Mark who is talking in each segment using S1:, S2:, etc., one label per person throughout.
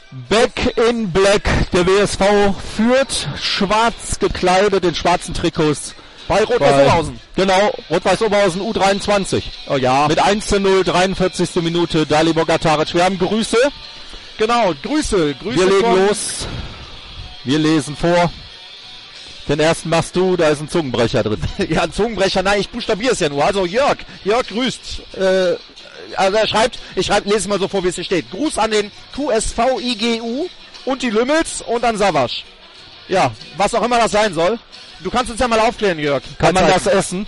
S1: Back in Black. Der WSV führt schwarz gekleidet in schwarzen Trikots.
S2: Bei Rot-Weiß Oberhausen.
S1: Genau, Rot-Weiß Oberhausen U23.
S2: Oh ja.
S1: Mit 1:0, 43. Minute, Dalibor Gataric. Wir haben Grüße.
S2: Genau, Grüße.
S1: Wir legen los. Wir lesen vor. Den ersten machst du, da ist ein Zungenbrecher drin.
S2: Ja, ein Zungenbrecher, nein, ich buchstabiere es ja nur. Also Jörg grüßt. Also er schreibt, lese es mal so vor, wie es hier steht. Gruß an den QSV IGU und die Lümmels und an Savasch. Ja, was auch immer das sein soll. Du kannst uns ja mal aufklären, Jörg.
S1: Kann man das essen?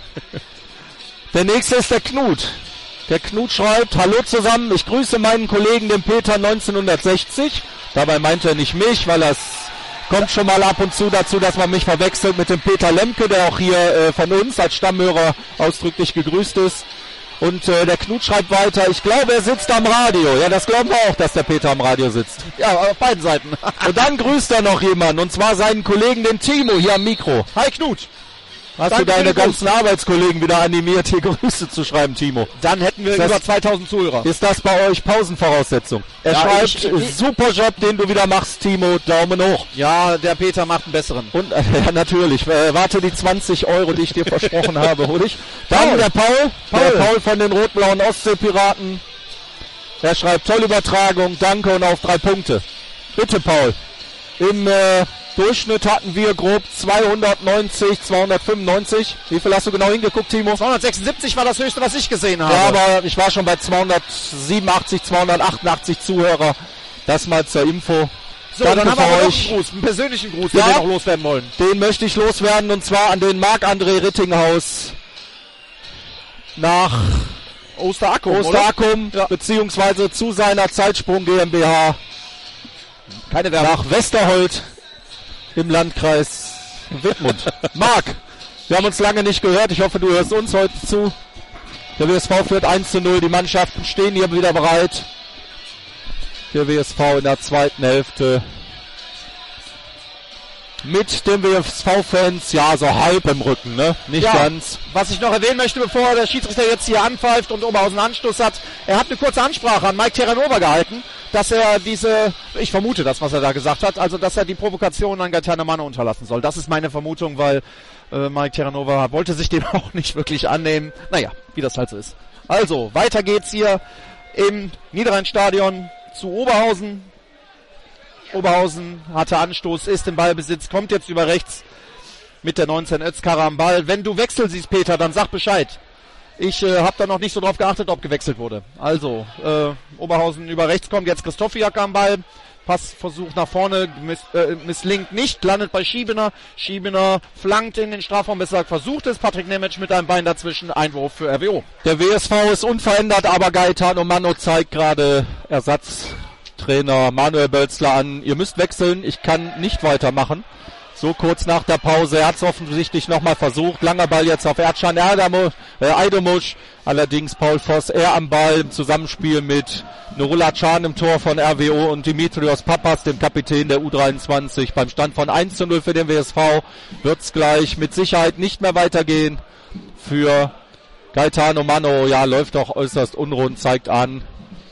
S1: Der nächste ist der Knut. Der Knut schreibt, hallo zusammen, ich grüße meinen Kollegen, den Peter 1960. Dabei meint er nicht mich, weil das kommt schon mal ab und zu dazu, dass man mich verwechselt mit dem Peter Lemke, der auch hier von uns als Stammhörer ausdrücklich gegrüßt ist. Und der Knut schreibt weiter, ich glaube, er sitzt am Radio. Ja, das glauben wir auch, dass der Peter am Radio sitzt.
S2: Ja, auf beiden Seiten.
S1: Und dann grüßt er noch jemanden, und zwar seinen Kollegen, den Timo, hier am Mikro.
S2: Hi Knut.
S1: Hast du deine ganzen Arbeitskollegen wieder animiert, hier Grüße zu schreiben, Timo?
S2: Dann hätten wir über 2000 Zuhörer.
S1: Ist das bei euch Pausenvoraussetzung? Er schreibt, super Job, den du wieder machst, Timo, Daumen hoch.
S2: Ja, der Peter macht einen besseren.
S1: Und ja, natürlich, warte die 20 €, die ich dir versprochen habe, hol ich. Dann der Paul von den rot-blauen Ostseepiraten. Er schreibt, tolle Übertragung, danke und auf 3 Punkte. Bitte, Paul. Im Durchschnitt hatten wir grob 290, 295. Wie viel hast du genau hingeguckt, Timo?
S2: 276 war das höchste, was ich gesehen habe.
S1: Ja, aber ich war schon bei 287, 288 Zuhörer. Das mal zur Info.
S2: So, dann haben wir noch einen Gruß, einen persönlichen Gruß, den wir noch loswerden wollen.
S1: Den möchte ich loswerden, und zwar an den Marc-André Rittinghaus nach Osterackum, ja, beziehungsweise zu seiner Zeitsprung GmbH.
S2: Keine Werbung.
S1: Nach Westerhold im Landkreis Wittmund. Marc, wir haben uns lange nicht gehört. Ich hoffe, du hörst uns heute zu. Der WSV führt 1:0. Die Mannschaften stehen hier wieder bereit. Der WSV in der zweiten Hälfte mit den WSV-Fans, ja, so halb im Rücken, ne? Nicht ganz.
S2: Was ich noch erwähnen möchte, bevor der Schiedsrichter jetzt hier anpfeift und Oberhausen Anstoß hat, er hat eine kurze Ansprache an Mike Terranova gehalten, dass er ich vermute das, was er da gesagt hat, also dass er die Provokation an Gaetano Manno unterlassen soll. Das ist meine Vermutung, weil Mike Terranova wollte sich dem auch nicht wirklich annehmen. Naja, wie das halt so ist. Also, weiter geht's hier im Niederrheinstadion zu Oberhausen. Oberhausen hatte Anstoß, ist im Ballbesitz, kommt jetzt über rechts mit der 19 Özkara am Ball. Wenn du Wechsel siehst, Peter, dann sag Bescheid. Ich habe da noch nicht so drauf geachtet, ob gewechselt wurde. Also, Oberhausen über rechts kommt, jetzt Christofiak am Ball. Passversuch nach vorne, misslingt nicht, landet bei Schiebener. Schiebener flankt in den Strafraum, besser gesagt versucht es. Patrick Nemec mit einem Bein dazwischen, Einwurf für RWO.
S1: Der WSV ist unverändert, aber Gaetano Manno zeigt gerade Ersatztrainer Manuel Bölzler an, ihr müsst wechseln, ich kann nicht weitermachen. So kurz nach der Pause, er hat es offensichtlich nochmal versucht. Langer Ball jetzt auf Erdschan Aydomuş. Allerdings Paul Voss, er am Ball im Zusammenspiel mit Nurullah Can im Tor von RWO und Dimitrios Papas, dem Kapitän der U23. Beim Stand von 1:0 für den WSV wird es gleich mit Sicherheit nicht mehr weitergehen für Gaetano Manno. Ja, läuft doch äußerst unrund, zeigt an,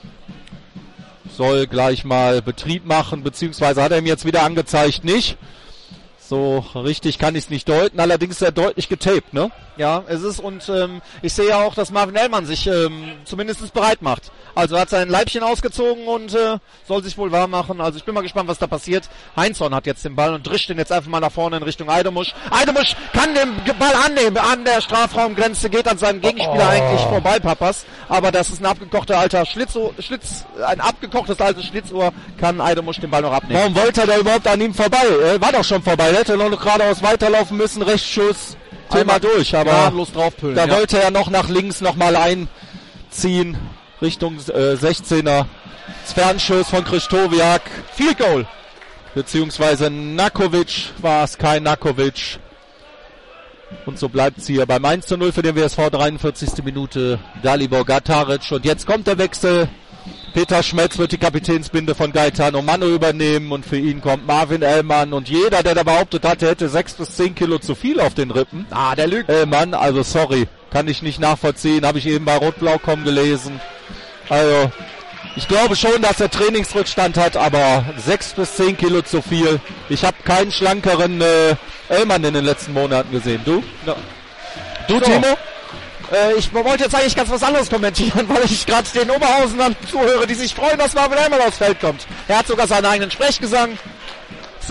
S1: soll gleich mal Betrieb machen, beziehungsweise hat er ihm jetzt wieder angezeigt, nicht. So richtig kann ich es nicht deuten, allerdings ist er deutlich getaped, ne?
S2: Ja, es ist, und ich sehe ja auch, dass Marvin Ellmann sich zumindest bereit macht. Also er hat sein Leibchen ausgezogen und soll sich wohl warm machen. Also ich bin mal gespannt, was da passiert. Heinzson hat jetzt den Ball und drischt den jetzt einfach mal nach vorne in Richtung Aydomuş. Aydomuş kann den Ball annehmen an der Strafraumgrenze, geht an seinem Gegenspieler eigentlich vorbei, Papas. Aber das ist ein abgekochtes altes Schlitzohr, kann Aydomuş den Ball noch abnehmen.
S1: Warum wollte er da überhaupt an ihm vorbei? Er war doch schon vorbei, er hätte noch geradeaus weiterlaufen müssen, Rechtsschuss. Thema durch, aber da wollte er noch nach links nochmal einziehen, Richtung 16er. Fernschuss von Krystowiak.
S2: Field Goal.
S1: Beziehungsweise Nakovic war es, kein Nakovic. Und so bleibt es hier beim 1:0 für den WSV, 43. Minute, Dalibor Gataric. Und jetzt kommt der Wechsel. Peter Schmetz wird die Kapitänsbinde von Gaetano Manno übernehmen und für ihn kommt Marvin Ellmann. Und jeder, der da behauptet hat, er hätte 6 bis 10 Kilo zu viel auf den Rippen.
S2: Der lügt.
S1: Ellmann, also sorry, kann ich nicht nachvollziehen, habe ich eben bei Rot-Blau.com gelesen. Also, Ich glaube schon, dass er Trainingsrückstand hat, aber 6 bis 10 Kilo zu viel. Ich habe keinen schlankeren Ellmann in den letzten Monaten gesehen. Du?
S2: Ja.
S1: Du,
S2: So.
S1: Timo?
S2: Ich wollte jetzt eigentlich ganz was anderes kommentieren, weil ich gerade den Oberhausenern zuhöre, die sich freuen, dass Marvin Ellmann aufs Feld kommt. Er hat sogar seinen eigenen Sprechgesang. So.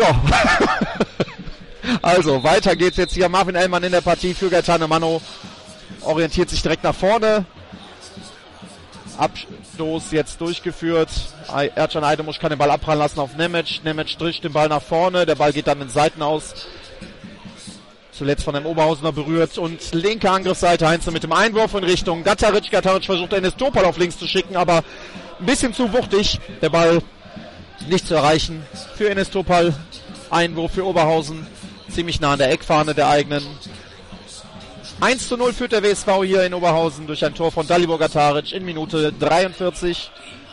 S2: Also, weiter geht's jetzt hier. Marvin Ellmann in der Partie für Gaetano Manno. Orientiert sich direkt nach vorne. Abstoß jetzt durchgeführt. Ercan Aydomuş kann den Ball abprallen lassen auf Nemec. Nemec trischt den Ball nach vorne. Der Ball geht dann in Seiten aus. Zuletzt von einem Oberhausener berührt. Und linke Angriffsseite Heinze mit dem Einwurf in Richtung Gataric. Gataric versucht Enes Topal auf links zu schicken, aber ein bisschen zu wuchtig. Der Ball nicht zu erreichen für Enes Topal. Einwurf für Oberhausen. Ziemlich nah an der Eckfahne der eigenen. 1:0 führt der WSV hier in Oberhausen durch ein Tor von Dalibor Gataric in Minute 43.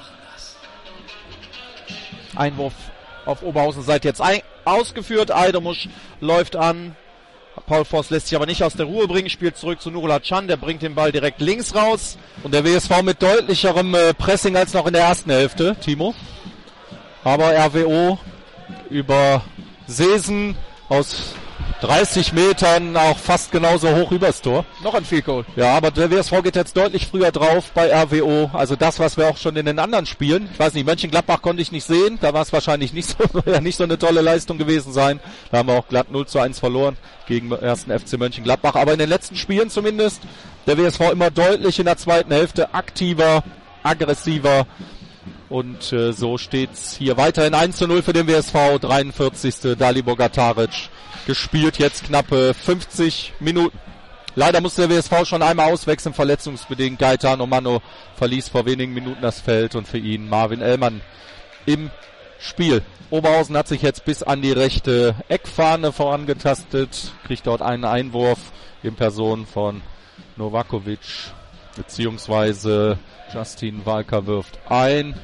S2: Einwurf auf Oberhausen Seite jetzt ausgeführt. Aydomuş läuft an. Paul Voss lässt sich aber nicht aus der Ruhe bringen, spielt zurück zu Nurullah Can, der bringt den Ball direkt links raus.
S1: Und der WSV mit deutlicherem Pressing als noch in der ersten Hälfte, Timo. Aber RWO über Seesen aus 30 Metern auch fast genauso hoch übers Tor.
S2: Noch ein Field Goal.
S1: Ja, aber der WSV geht jetzt deutlich früher drauf bei RWO. Also das, was wir auch schon in den anderen Spielen. Ich weiß nicht, Mönchengladbach konnte ich nicht sehen. Da war es wahrscheinlich nicht so eine tolle Leistung gewesen sein. Da haben wir auch glatt 0:1 verloren gegen den ersten FC Mönchengladbach. Aber in den letzten Spielen zumindest der WSV immer deutlich in der zweiten Hälfte aktiver, aggressiver. Und so steht's hier weiterhin 1:0 für den WSV. 43. Dalibor Gataric. Gespielt jetzt knappe 50 Minuten. Leider musste der WSV schon einmal auswechseln, verletzungsbedingt. Gaetano Manno verließ vor wenigen Minuten das Feld und für ihn Marvin Ellmann im Spiel. Oberhausen hat sich jetzt bis an die rechte Eckfahne vorangetastet, kriegt dort einen Einwurf in Person von Novakovic, beziehungsweise Justin Walker wirft ein.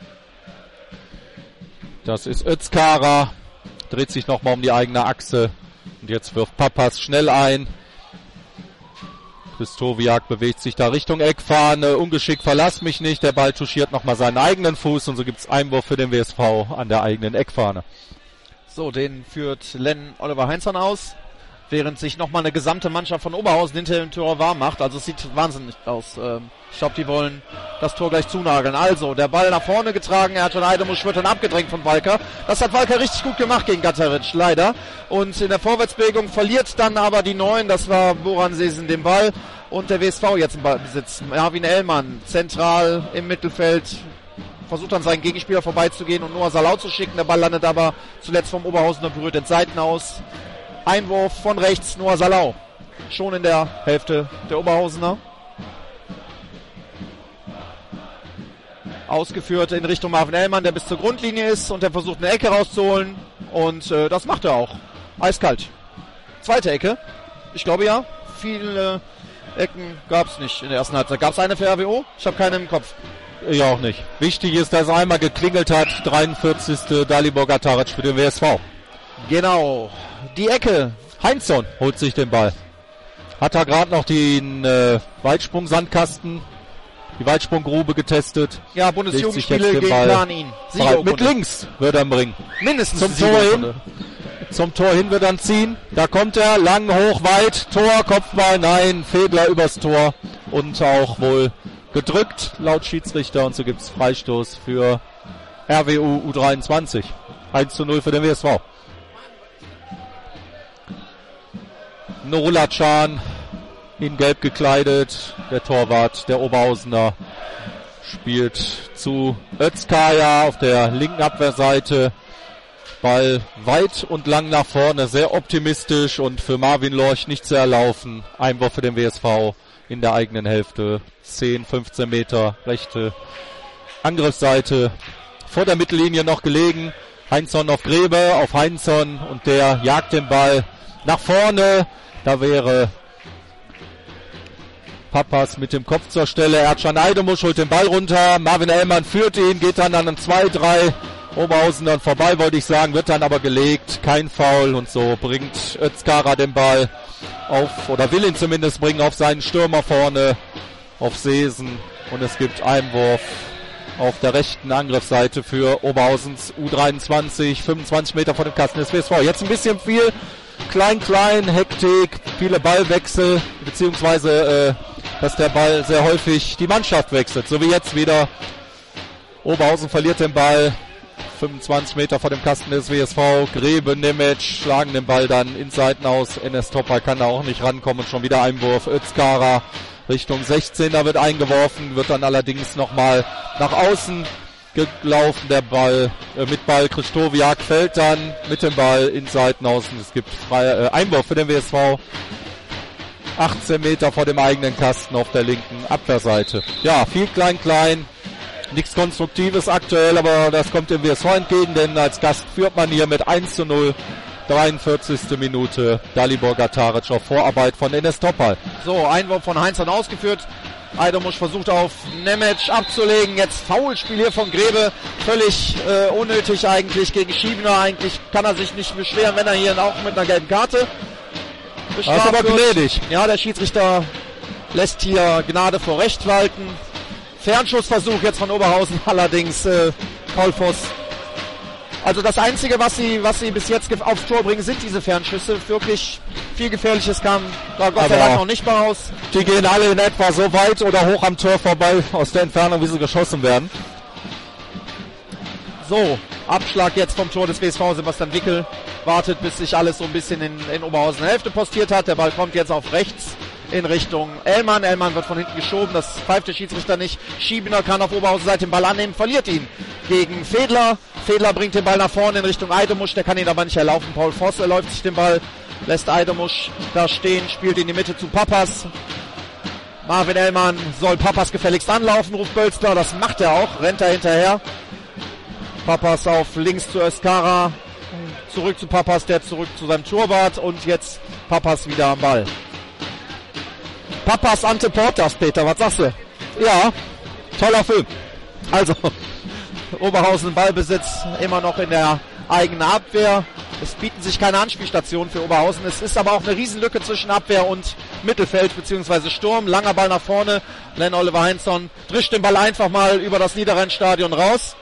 S1: Das ist Özkara. Dreht sich nochmal um die eigene Achse. Und jetzt wirft Pappas schnell ein. Krystowiak bewegt sich da Richtung Eckfahne. Ungeschickt, verlass mich nicht. Der Ball touchiert nochmal seinen eigenen Fuß. Und so gibt's Einwurf für den WSV an der eigenen Eckfahne.
S2: So, den führt Len Oliver Heinzmann aus. Während sich nochmal eine gesamte Mannschaft von Oberhausen hinter dem Tor warm macht. Also es sieht wahnsinnig aus. Ich glaube, die wollen das Tor gleich zunageln. Also, der Ball nach vorne getragen. Ercan Aydomuş wird dann abgedrängt von Walker. Das hat Walker richtig gut gemacht gegen Gataric, leider. Und in der Vorwärtsbewegung verliert dann aber die Neuen. Das war Boran Seesen den Ball. Und der WSV jetzt im Ballbesitz. Marvin Ellmann zentral im Mittelfeld. Versucht dann seinen Gegenspieler vorbeizugehen und Noah Salau zu schicken. Der Ball landet aber zuletzt vom Oberhausener berührt in Seiten aus. Einwurf von rechts, Noah Salau. Schon in der Hälfte der Oberhausener. Ausgeführt in Richtung Marvin Ellmann, der bis zur Grundlinie ist und der versucht eine Ecke rauszuholen. Und das macht er auch. Eiskalt. Zweite Ecke. Ich glaube ja. Viele Ecken gab es nicht in der ersten Halbzeit. Gab es eine für RWO? Ich habe keine im Kopf.
S1: Ja, auch nicht. Wichtig ist, dass er einmal geklingelt hat. 43. Dalibor Gataric für den WSV.
S2: Genau. Die Ecke.
S1: Heinzson holt sich den Ball. Hat er gerade noch den Weitsprung-Sandkasten, die Weitsprunggrube getestet.
S2: Ja, Bundesjugendspiele gegen Planin.
S1: Mit links wird er bringen.
S2: Mindestens
S1: zum Tor hin. Zum Tor hin wird er ziehen. Da kommt er, lang, hoch, weit. Tor, Kopfball, nein. Fedler übers Tor. Und auch wohl gedrückt, laut Schiedsrichter. Und so gibt's Freistoß für RWU U23. 1:0 für den WSV. Nurullah Can in Gelb gekleidet. Der Torwart, der Oberhausener, spielt zu Özkaya auf der linken Abwehrseite. Ball weit und lang nach vorne, sehr optimistisch und für Marvin Lorch nicht zu erlaufen. Einwurf für den WSV in der eigenen Hälfte. 10, 15 Meter rechte Angriffsseite. Vor der Mittellinie noch gelegen. Heinzson auf Grebe, auf Heinzson und der jagt den Ball nach vorne. Da wäre Pappas mit dem Kopf zur Stelle. Ercan Aydomuş holt den Ball runter. Marvin Ellmann führt ihn, geht dann an 2-3 Oberhausenern vorbei, wollte ich sagen, wird dann aber gelegt. Kein Foul und so bringt Özkara den Ball auf, oder will ihn zumindest bringen, auf seinen Stürmer vorne, auf Seesen. Und es gibt Einwurf auf der rechten Angriffsseite für Oberhausens U23, 25 Meter vor dem Kasten des WSV. Jetzt ein bisschen viel, klein, Hektik, viele Ballwechsel, beziehungsweise dass der Ball sehr häufig die Mannschaft wechselt, so wie jetzt wieder. Oberhausen verliert den Ball, 25 Meter vor dem Kasten des WSV. Grebe, Nemec schlagen den Ball dann ins Seitenhaus. Enes Topal kann da auch nicht rankommen. Schon wieder Einwurf. Özkara Richtung 16, da wird eingeworfen, wird dann allerdings nochmal nach außen gelaufen. Der Ball mit Ball. Krystowiak fällt dann mit dem Ball ins Seitenhaus. Es gibt Einwurf für den WSV. 18 Meter vor dem eigenen Kasten auf der linken Abwehrseite. Ja, viel klein. Nichts Konstruktives aktuell, aber das kommt dem WSV entgegen, denn als Gast führt man hier mit 1:0. 43. Minute. Dalibor Gataric auf Vorarbeit von Enes Topal.
S2: So, Einwurf von Heinz dann ausgeführt. Aidomusch versucht auf Nemec abzulegen. Jetzt Foulspiel hier von Grebe. Völlig unnötig eigentlich gegen Schiebner. Eigentlich kann er sich nicht beschweren, wenn er hier auch mit einer gelben Karte bestraft
S1: aber
S2: wird.
S1: gnädig.
S2: Ja, der Schiedsrichter lässt hier Gnade vor Recht walten. Fernschussversuch jetzt von Oberhausen, allerdings Paul Voss. Also das Einzige, was sie bis jetzt aufs Tor bringen, sind diese Fernschüsse. Wirklich viel Gefährliches kam da Gott sei Dank noch nicht mal raus.
S1: Die gehen alle in etwa so weit oder hoch am Tor vorbei aus der Entfernung, wie sie geschossen werden.
S2: So, Abschlag jetzt vom Tor des WSV. Sebastian Wickel wartet, bis sich alles so ein bisschen in Oberhausen Hälfte postiert hat. Der Ball kommt jetzt auf rechts in Richtung Ellmann. Ellmann wird von hinten geschoben, das pfeift der Schiedsrichter nicht. Schiebner kann auf Oberhausen Seite den Ball annehmen, verliert ihn gegen Fedler. Fedler bringt den Ball nach vorne in Richtung Aidomusch, der kann ihn aber nicht erlaufen. Paul Voss erläuft sich den Ball, lässt Aidomusch da stehen, spielt in die Mitte zu Pappas. Marvin Ellmann soll Pappas gefälligst anlaufen, ruft Bölzler, das macht er auch, rennt er hinterher. Pappas auf links zu Özkara, zurück zu Pappas, der zurück zu seinem Torwart und jetzt Pappas wieder am Ball. Pappas Ante Portas, Peter, was sagst du?
S1: Ja, toller Film.
S2: Also, Oberhausen Ballbesitz immer noch in der eigenen Abwehr. Es bieten sich keine Anspielstationen für Oberhausen. Es ist aber auch eine Riesenlücke zwischen Abwehr und Mittelfeld bzw. Sturm. Langer Ball nach vorne. Len Oliver Heinzson drischt den Ball einfach mal über das Niederrhein-Stadion raus.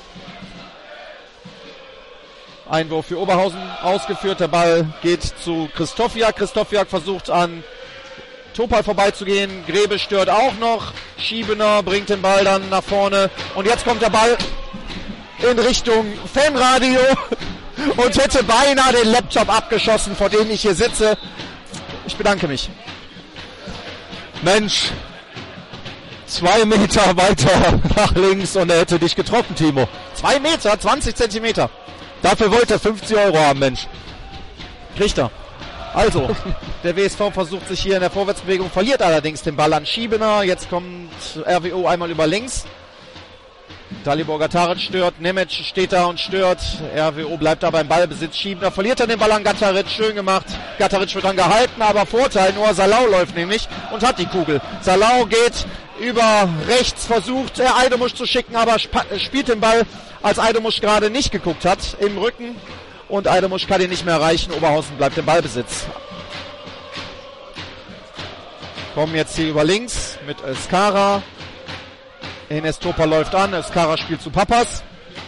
S2: Einwurf für Oberhausen ausgeführt. Der Ball geht zu Krystowiak. Krystowiak versucht an Topal vorbeizugehen. Grebe stört auch noch. Schiebener bringt den Ball dann nach vorne. Und jetzt kommt der Ball in Richtung Fanradio und hätte beinahe den Laptop abgeschossen, vor dem ich hier sitze. Ich bedanke mich.
S1: Mensch, 2 Meter weiter nach links und er hätte dich getroffen, Timo.
S2: 2 Meter, 20 Zentimeter.
S1: Dafür wollte er 50 € haben, Mensch.
S2: Kriegt er. Also, der WSV versucht sich hier in der Vorwärtsbewegung, verliert allerdings den Ball an Schiebener. Jetzt kommt RWO einmal über links. Dalibor Gataric stört, Nemec steht da und stört. RWO bleibt aber im Ballbesitz. Schiebener verliert dann den Ball an Gataric, schön gemacht. Gataric wird dann gehalten, aber Vorteil, nur Salau läuft nämlich und hat die Kugel. Salau geht über rechts, versucht Aidomusch zu schicken, aber spielt den Ball, als Aidomusch gerade nicht geguckt hat, im Rücken. Und Aidomusch kann ihn nicht mehr erreichen. Oberhausen bleibt im Ballbesitz. Kommen jetzt hier über links mit Özkara. Enes Topal läuft an. Özkara spielt zu Pappas.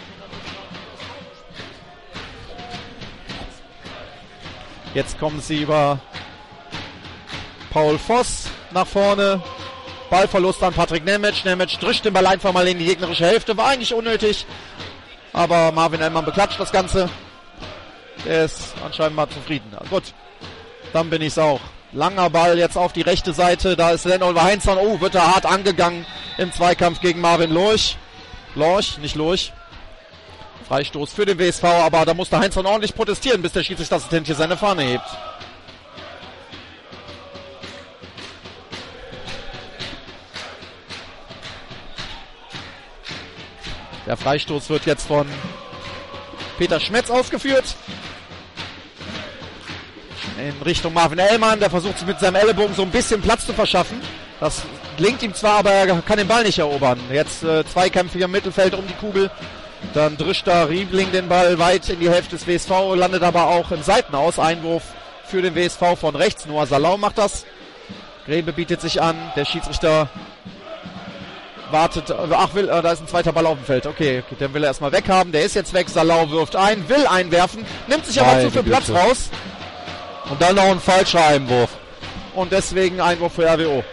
S2: Jetzt kommen sie über Paul Voss nach vorne. Ballverlust an Patrick Nemec. Nemec drischt den Ball einfach mal in die gegnerische Hälfte. War eigentlich unnötig. Aber Marvin Ellmann beklatscht das Ganze. Er ist anscheinend mal zufrieden. Ja, gut, dann bin ich's auch. Langer Ball jetzt auf die rechte Seite. Da ist Len Oliver Heinzson. Oh, wird er hart angegangen im Zweikampf gegen Marvin Lorch. Nicht Lorch. Freistoß für den WSV, aber da musste Heinzson ordentlich protestieren, bis der Schiedsrichterassistent hier seine Fahne hebt. Der Freistoß wird jetzt von Peter Schmetz ausgeführt. In Richtung Marvin Ellmann, der versucht mit seinem Ellenbogen so ein bisschen Platz zu verschaffen. Das gelingt ihm zwar, aber er kann den Ball nicht erobern. Jetzt Zweikämpfe hier im Mittelfeld um die Kugel. Dann drischt da Riebling den Ball weit in die Hälfte des WSV, landet aber auch im Seitenaus. Einwurf für den WSV von rechts. Noah Salau macht das. Grebe bietet sich an. Der Schiedsrichter Wartet, da ist ein zweiter Ball auf dem Feld. Okay, den will er erstmal weghaben. Der ist jetzt weg. Salau wirft ein, will einwerfen, nimmt sich aber zu viel Platz raus.
S1: Und dann noch ein falscher Einwurf.
S2: Und deswegen Einwurf für RWO.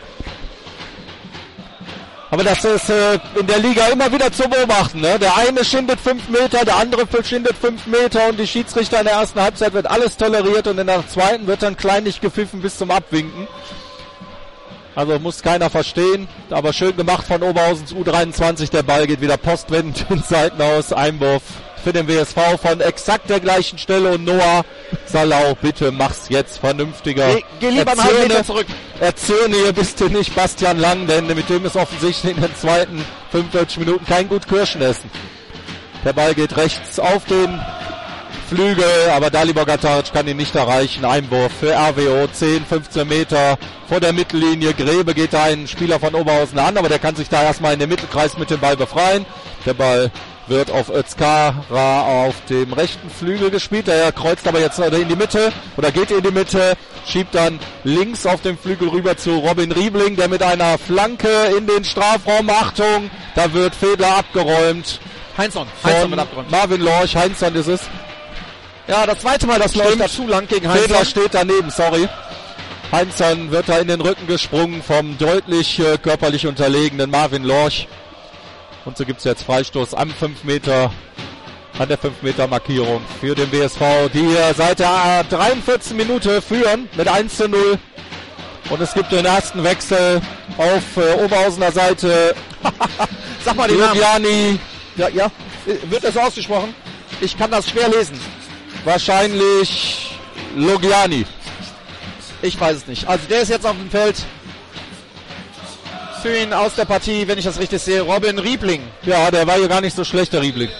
S1: Aber das ist in der Liga immer wieder zu beobachten. Ne? Der eine schindet 5 Meter, der andere schindet 5 Meter und die Schiedsrichter in der ersten Halbzeit wird alles toleriert und in der zweiten wird dann kleinlich gepfiffen bis zum Abwinken. Also muss keiner verstehen, aber schön gemacht von Oberhausens U23. Der Ball geht wieder postwendend ins Seitenhaus. Einwurf für den WSV von exakt der gleichen Stelle. Und Noah Salau, bitte mach's jetzt vernünftiger.
S2: Geh lieber einen halben Meter zurück.
S1: Erzürne hier bitte nicht Bastian Lang, denn mit dem ist offensichtlich in den zweiten 45 Minuten kein gut Kirschen essen. Der Ball geht rechts auf den Flügel, aber Dalibor Gataric kann ihn nicht erreichen. Einwurf für RWO, 10, 15 Meter vor der Mittellinie. Grebe geht da einen Spieler von Oberhausen an, aber der kann sich da erstmal in den Mittelkreis mit dem Ball befreien. Der Ball wird auf Özkara auf dem rechten Flügel gespielt. Der kreuzt aber jetzt in die Mitte oder geht in die Mitte, schiebt dann links auf dem Flügel rüber zu Robin Riebling, der mit einer Flanke in den Strafraum. Achtung, da wird Fedler abgeräumt.
S2: Heinzson wird abgeräumt.
S1: Marvin Lorch, Heinzson ist es.
S2: Ja, das zweite Mal, das läuft da zu lang gegen Heinzson.
S1: Fedler steht daneben, sorry. Heinzson wird da in den Rücken gesprungen vom deutlich körperlich unterlegenen Marvin Lorch. Und so gibt es jetzt Freistoß am 5 Meter, an der 5 Meter Markierung für den WSV, die hier seit der 43. Minute führen mit 1:0. Und es gibt den ersten Wechsel auf Oberhausener Seite.
S2: Sag mal den
S1: Logiani.
S2: Ja. Wird das so ausgesprochen? Ich kann das schwer lesen.
S1: Wahrscheinlich Logiani.
S2: Ich weiß es nicht. Also der ist jetzt auf dem Feld. Für ihn aus der Partie, wenn ich das richtig sehe, Robin Riebling.
S1: Ja, der war hier gar nicht so schlecht, der Riebling.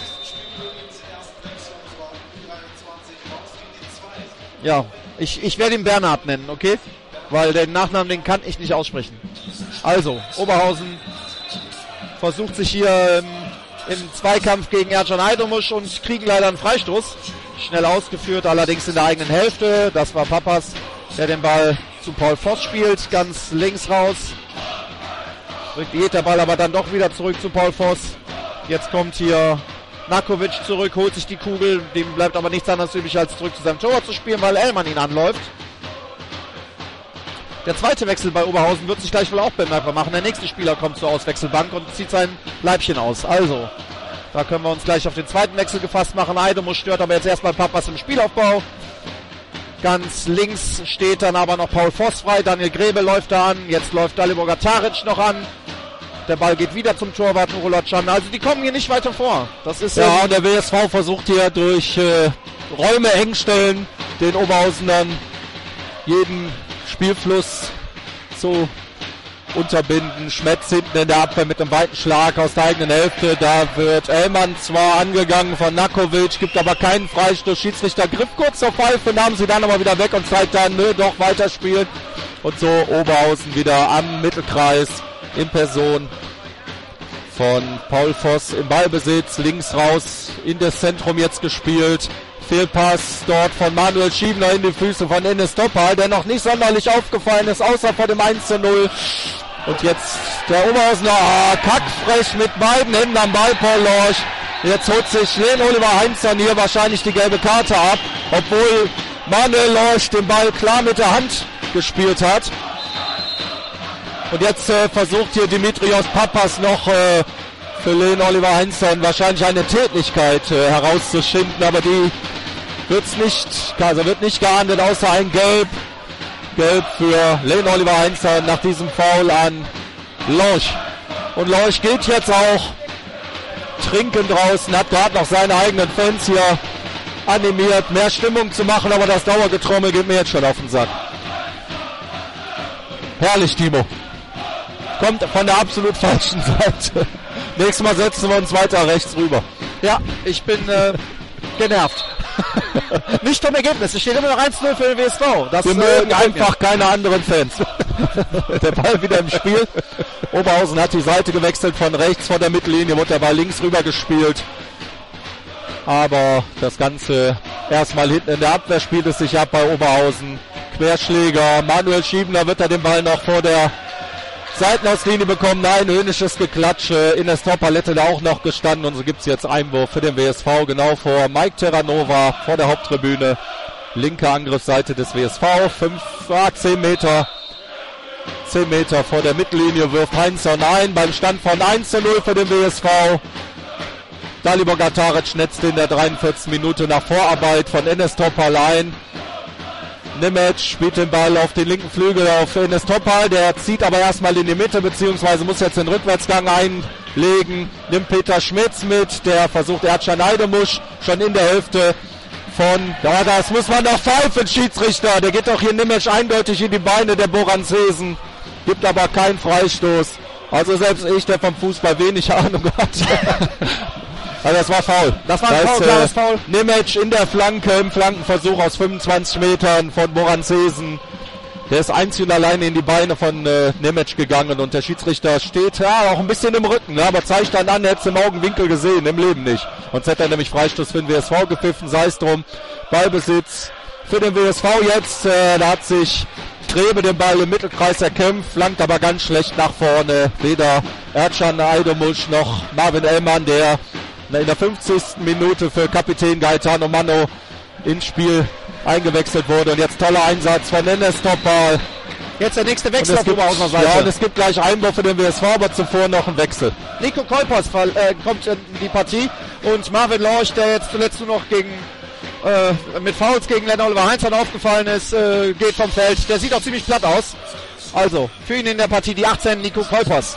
S2: Ja, ich werde ihn Bernhard nennen, okay? Weil den Nachnamen, den kann ich nicht aussprechen. Also, Oberhausen versucht sich hier im Zweikampf gegen Ercan Aydomuş und kriegen leider einen Freistoß. Schnell ausgeführt, allerdings in der eigenen Hälfte. Das war Pappas, der den Ball zu Paul Voss spielt, ganz links raus. Geht der Ball aber dann doch wieder zurück zu Paul Voss. Jetzt kommt hier Nakovic zurück, holt sich die Kugel. Dem bleibt aber nichts anderes übrig, als zurück zu seinem Tor zu spielen, weil Ellmann ihn anläuft. Der zweite Wechsel bei Oberhausen wird sich gleich wohl auch bemerkbar machen. Der nächste Spieler kommt zur Auswechselbank und zieht sein Leibchen aus. Also, da können wir uns gleich auf den zweiten Wechsel gefasst machen. Aydomuş stört aber jetzt erstmal Pappas im Spielaufbau. Ganz links steht dann aber noch Paul Voss frei. Daniel Grebe läuft da an. Jetzt läuft Dalibor Gataric noch an. Der Ball geht wieder zum Torwart Nurullah Can. Also die kommen hier nicht weiter vor. Das ist
S1: ja, und der WSV versucht hier durch Räume engstellen den Oberhausenern jeden Spielfluss zu unterbinden. Schmetz hinten in der Abwehr mit einem weiten Schlag aus der eigenen Hälfte. Da wird Ellmann zwar angegangen von Nakovic, gibt aber keinen Freistoß. Schiedsrichter griff kurz zur Pfeife, nahm sie dann aber wieder weg und zeigt dann, doch weiterspielen. Und so Oberhausen wieder am Mittelkreis in Person von Paul Voss im Ballbesitz. Links raus in das Zentrum jetzt gespielt. Fehlpass dort von Manuel Schiebner in die Füße von Enes Topal, der noch nicht sonderlich aufgefallen ist, außer vor dem 1:0. Und jetzt der Oberhausener kackfrech mit beiden Händen am Ball, Paul Lorch. Jetzt holt sich Len-Oliver Heinzson hier wahrscheinlich die gelbe Karte ab, obwohl Manuel Lorch den Ball klar mit der Hand gespielt hat. Und jetzt versucht hier Dimitrios Pappas noch für Len-Oliver Heinzson wahrscheinlich eine Tätlichkeit herauszuschinden, aber die wird nicht geahndet, außer ein Gelb für Len-Oliver Heinzson nach diesem Foul an Lorch. Und Lorch geht jetzt auch trinkend draußen, hat gerade noch seine eigenen Fans hier animiert, mehr Stimmung zu machen, aber das Dauergetrommel geht mir jetzt schon auf den Sack. Herrlich, Timo. Kommt von der absolut falschen Seite. Nächstes Mal setzen wir uns weiter rechts rüber.
S2: Ja, ich bin genervt. Nicht vom Ergebnis, es steht immer noch 1:0 für den WSV.
S1: Wir mögen einfach keine anderen Fans. Der Ball wieder im Spiel. Oberhausen hat die Seite gewechselt, von rechts vor der Mittellinie wurde der Ball links rüber gespielt. Aber das Ganze erstmal hinten in der Abwehr spielt es sich ab bei Oberhausen. Querschläger, Manuel Schiebner wird da den Ball noch vor der Seitenauslinie bekommen. Nein, höhnisches Geklatsche. In der Stop-Palette da auch noch gestanden. Und so gibt es jetzt Einwurf für den WSV. Genau vor Mike Terranova vor der Haupttribüne. Linke Angriffsseite des WSV. 10 Meter. 10 Meter vor der Mittellinie wirft Heinzson ein. Beim Stand von 1:0 für den WSV. Dalibor Gataric netzt in der 43. Minute nach Vorarbeit von Enes Topal ein. Nemec spielt den Ball auf den linken Flügel auf Enes Topal. Der zieht aber erstmal in die Mitte, beziehungsweise muss jetzt den Rückwärtsgang einlegen. Nimmt Peter Schmitz mit, der versucht Ercan Aydemusch schon in der Hälfte von... Ja, das muss man doch pfeifen, Schiedsrichter. Der geht doch hier Nemec eindeutig in die Beine der Boranzesen. Gibt aber keinen Freistoß. Also selbst ich, der vom Fußball wenig Ahnung hat. Also das war Foul.
S2: Das war ein klares Foul.
S1: Nemec in der Flanke, im Flankenversuch aus 25 Metern von Boranzesen. Der ist einzig und alleine in die Beine von Nemec gegangen und der Schiedsrichter steht ja auch ein bisschen im Rücken, ne, aber zeigt dann an, er hätte es im Augenwinkel gesehen, im Leben nicht. Und hätte er nämlich Freistoß für den WSV gepfiffen, sei es drum. Ballbesitz für den WSV jetzt, da hat sich Grebe den Ball im Mittelkreis erkämpft, flankt aber ganz schlecht nach vorne. Weder Ercan Aydemusch noch Marvin Ellmann, der in der 50. Minute für Kapitän Gaetano Manno ins Spiel eingewechselt wurde. Und jetzt toller Einsatz von Enes Topal.
S2: Jetzt der nächste Wechsel auf Oberhausener Seite.
S1: Ja, und es gibt gleich Einwurf für den WSV, aber zuvor noch ein Wechsel.
S2: Nico Kolpers kommt in die Partie und Marvin Lorch, der jetzt zuletzt nur noch mit Fouls gegen Len Oliver Heinzson aufgefallen ist, geht vom Feld. Der sieht auch ziemlich platt aus. Also, für ihn in der Partie die 18, Nico Kolpers.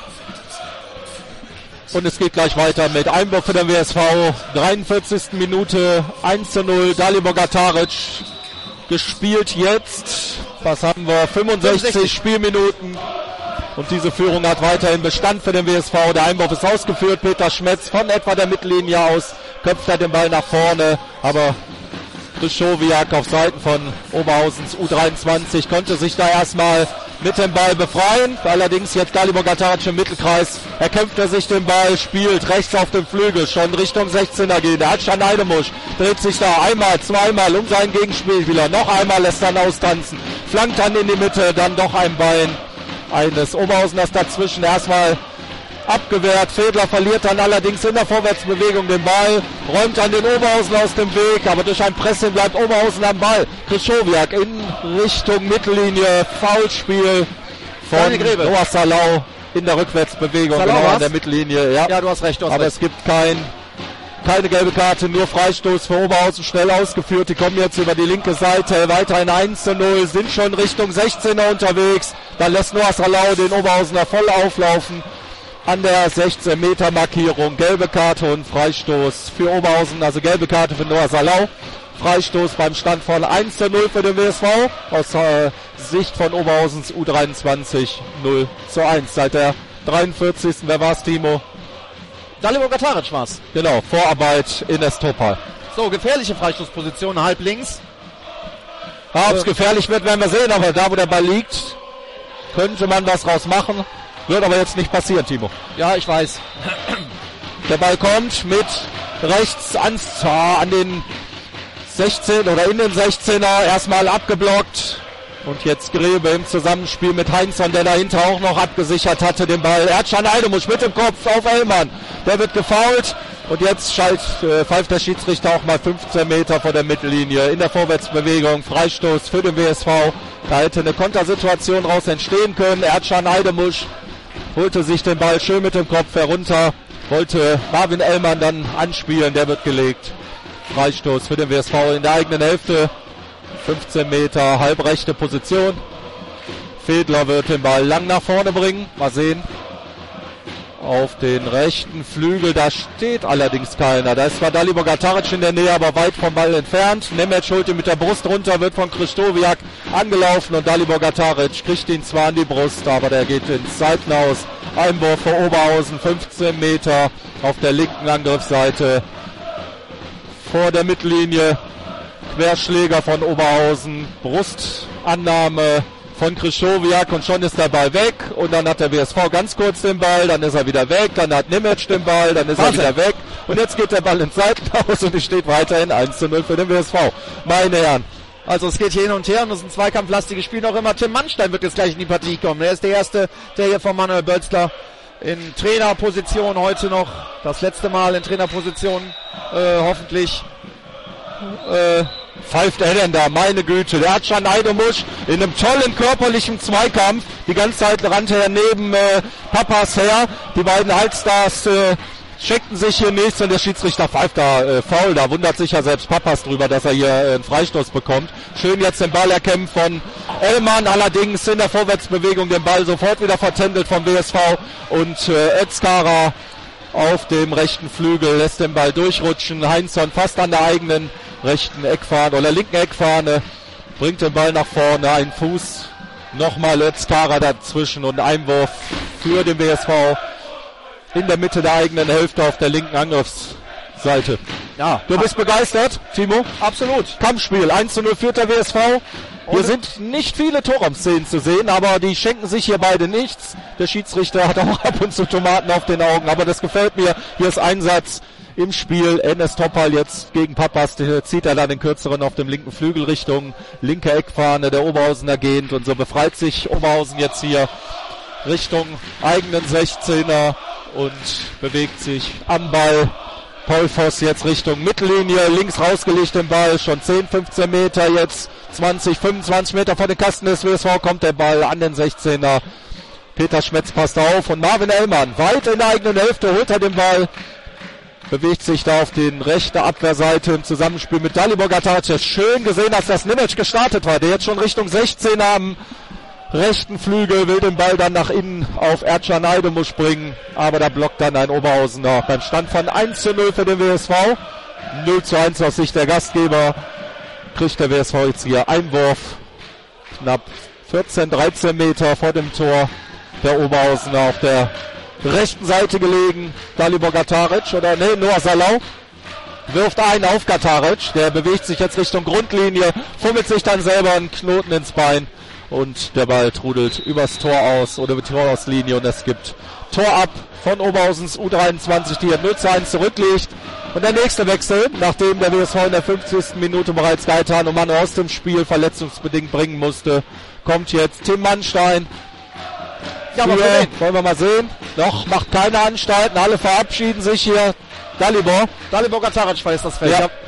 S1: Und es geht gleich weiter mit Einwurf für den WSV. 43. Minute, 1:0. Dalibor Gataric gespielt jetzt. Was haben wir? 65 Spielminuten. Und diese Führung hat weiterhin Bestand für den WSV. Der Einwurf ist ausgeführt. Peter Schmetz von etwa der Mittellinie aus köpft er den Ball nach vorne. Aber Krychowiak auf Seiten von Oberhausens U23 konnte sich da erstmal mit dem Ball befreien. Allerdings jetzt Dalibor Gataric im Mittelkreis. Erkämpft er sich den Ball, spielt rechts auf dem Flügel, schon Richtung 16er gehen. Der Ercan Aydemusch dreht sich da einmal, zweimal um seinen Gegenspielspieler. Noch einmal lässt dann austanzen. Flankt dann in die Mitte, dann doch ein Bein eines Oberhauseners dazwischen. Erstmal abgewehrt. Fedler verliert dann allerdings in der Vorwärtsbewegung den Ball, räumt dann den Oberhausen aus dem Weg, aber durch ein Pressing bleibt Oberhausen am Ball. Krychowiak in Richtung Mittellinie, Foulspiel von Noah Salau in der Rückwärtsbewegung, genau an der Mittellinie.
S2: Ja, du hast recht.
S1: Aber es gibt keine gelbe Karte, nur Freistoß für Oberhausen, schnell ausgeführt. Die kommen jetzt über die linke Seite, weiterhin 1:0, sind schon Richtung 16er unterwegs. Dann lässt Noah Salau den Oberhausener voll auflaufen. An der 16-Meter-Markierung, gelbe Karte und Freistoß für Oberhausen, also gelbe Karte für Noah Salau. Freistoß beim Stand von 1:0 für den WSV. Aus Sicht von Oberhausens U23 0:1 seit der 43. Wer war's, Timo?
S2: Dalibor Gataric war's.
S1: Genau, Vorarbeit Enes Topal.
S2: So, gefährliche Freistoßposition, halb links.
S1: Ob es gefährlich wird, werden wir sehen, aber da, wo der Ball liegt, könnte man was raus machen. Wird aber jetzt nicht passieren, Timo.
S2: Ja, ich weiß.
S1: Der Ball kommt mit rechts an den 16 oder in den 16er. Erstmal abgeblockt. Und jetzt Grebe im Zusammenspiel mit Heinzson, der dahinter auch noch abgesichert hatte, den Ball. Ercan Aydemusch mit dem Kopf auf Ellmann. Der wird gefoult. Und jetzt pfeift der Schiedsrichter auch mal 15 Meter vor der Mittellinie in der Vorwärtsbewegung. Freistoß für den WSV. Da hätte eine Kontersituation raus entstehen können. Ercan Aydemusch holte sich den Ball schön mit dem Kopf herunter, wollte Marvin Ellmann dann anspielen, der wird gelegt. Freistoß für den WSV in der eigenen Hälfte, 15 Meter, halbrechte Position. Fedler wird den Ball lang nach vorne bringen, mal sehen. Auf den rechten Flügel, da steht allerdings keiner. Da ist zwar Dalibor Gataric in der Nähe, aber weit vom Ball entfernt. Nemec holt ihn mit der Brust runter, wird von Krychowiak angelaufen und Dalibor Gataric kriegt ihn zwar an die Brust, aber der geht ins Seitenhaus. Einwurf für Oberhausen, 15 Meter auf der linken Angriffsseite vor der Mittellinie. Querschläger von Oberhausen, Brustannahme von Krychowiak und schon ist der Ball weg und dann hat der WSV ganz kurz den Ball, dann ist er wieder weg, dann hat Nemec den Ball, dann ist er wieder weg und jetzt geht der Ball ins Seitenhaus und es steht weiterhin 1:0 für den WSV. Meine Herren,
S2: Also es geht hier hin und her und es ist ein zweikampflastiges Spiel noch immer. Tim Mannstein wird jetzt gleich in die Partie kommen. Er ist der Erste, der hier von Manuel Bölzler in Trainerposition heute noch, das letzte Mal in Trainerposition, hoffentlich.
S1: Pfeift er denn da? Meine Güte. Der Ercan Aidomusch in einem tollen körperlichen Zweikampf. Die ganze Zeit rannte er neben Papas her. Die beiden Halbstars checkten sich hier nichts und der Schiedsrichter pfeift da faul. Da wundert sich ja selbst Papas drüber, dass er hier einen Freistoß bekommt. Schön jetzt den Ball erkämpft von Ellmann, allerdings in der Vorwärtsbewegung den Ball sofort wieder vertändelt vom WSV und Özkara auf dem rechten Flügel lässt den Ball durchrutschen. Heinzson fast an der eigenen rechten Eckfahne oder linken Eckfahne, bringt den Ball nach vorne, ein Fuß, nochmal Özkara dazwischen und Einwurf für den WSV in der Mitte der eigenen Hälfte auf der linken Angriffsseite.
S2: Ja,
S1: du bist begeistert, Timo?
S2: Absolut.
S1: Kampfspiel, 1:0 führt der WSV. Hier sind nicht viele Torraumszenen zu sehen, aber die schenken sich hier beide nichts. Der Schiedsrichter hat auch ab und zu Tomaten auf den Augen, aber das gefällt mir. Hier ist Einsatz im Spiel. Enes Topal jetzt gegen Papas, der zieht er dann den kürzeren auf dem linken Flügel Richtung linke Eckfahne der Oberhausener gehend und so befreit sich Oberhausen jetzt hier Richtung eigenen 16er und bewegt sich am Ball. Paul Voss jetzt Richtung Mittellinie, links rausgelegt den Ball, schon 10, 15 Meter jetzt, 20, 25 Meter vor den Kasten des WSV kommt der Ball an den 16er. Peter Schmetz passt auf und Marvin Ellmann weit in der eigenen Hälfte holt er den Ball, bewegt sich da auf den rechten Abwehrseite im Zusammenspiel mit Dalibor Gatarac. Schön gesehen, dass das Nimic gestartet war, der jetzt schon Richtung 16er am rechten Flügel, will den Ball dann nach innen auf Ercan Aidomusch bringen, aber da blockt dann ein Oberhausener. Beim Stand von 1:0 für den WSV, 0:1 aus Sicht der Gastgeber, kriegt der WSV jetzt hier Einwurf, knapp 14, 13 Meter vor dem Tor der Oberhausener auf der rechten Seite gelegen. Dalibor Gatarac Noah Salau wirft einen auf Gatarac, der bewegt sich jetzt Richtung Grundlinie, fummelt sich dann selber einen Knoten ins Bein. Und der Ball trudelt übers Tor aus oder über die Torauslinie und es gibt Tor ab von Oberhausens U23, die hier 0:1 zurückliegt. Und der nächste Wechsel, nachdem der WSV in der 50. Minute bereits Gaetano Mann aus dem Spiel verletzungsbedingt bringen musste, kommt jetzt Tim Mannstein. Ja, aber wollen wir mal sehen. Noch macht keine Anstalten, alle verabschieden sich hier. Dalibor
S2: Gatarac verlässt das Feld.
S1: Ja.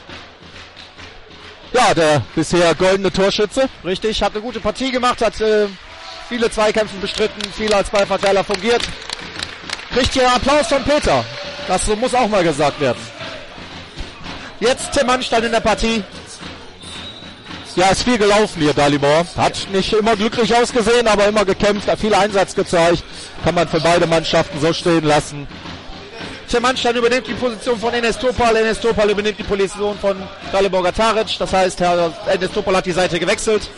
S1: Ja, der bisher goldene Torschütze.
S2: Richtig, hat eine gute Partie gemacht, hat viele Zweikämpfe bestritten, viel als Ballverteiler fungiert. Kriegt hier Applaus von Peter. Das muss auch mal gesagt werden. Jetzt Tim Mannstein in der Partie.
S1: Ja, ist viel gelaufen hier, Dalibor. Hat nicht immer glücklich ausgesehen, aber immer gekämpft, hat viel Einsatz gezeigt. Kann man für beide Mannschaften so stehen lassen.
S2: Tim Mannstein übernimmt die Position von Enes Topal. Enes Topal übernimmt die Position von Dalibor Gatarac. Das heißt, Enes Topal hat die Seite gewechselt.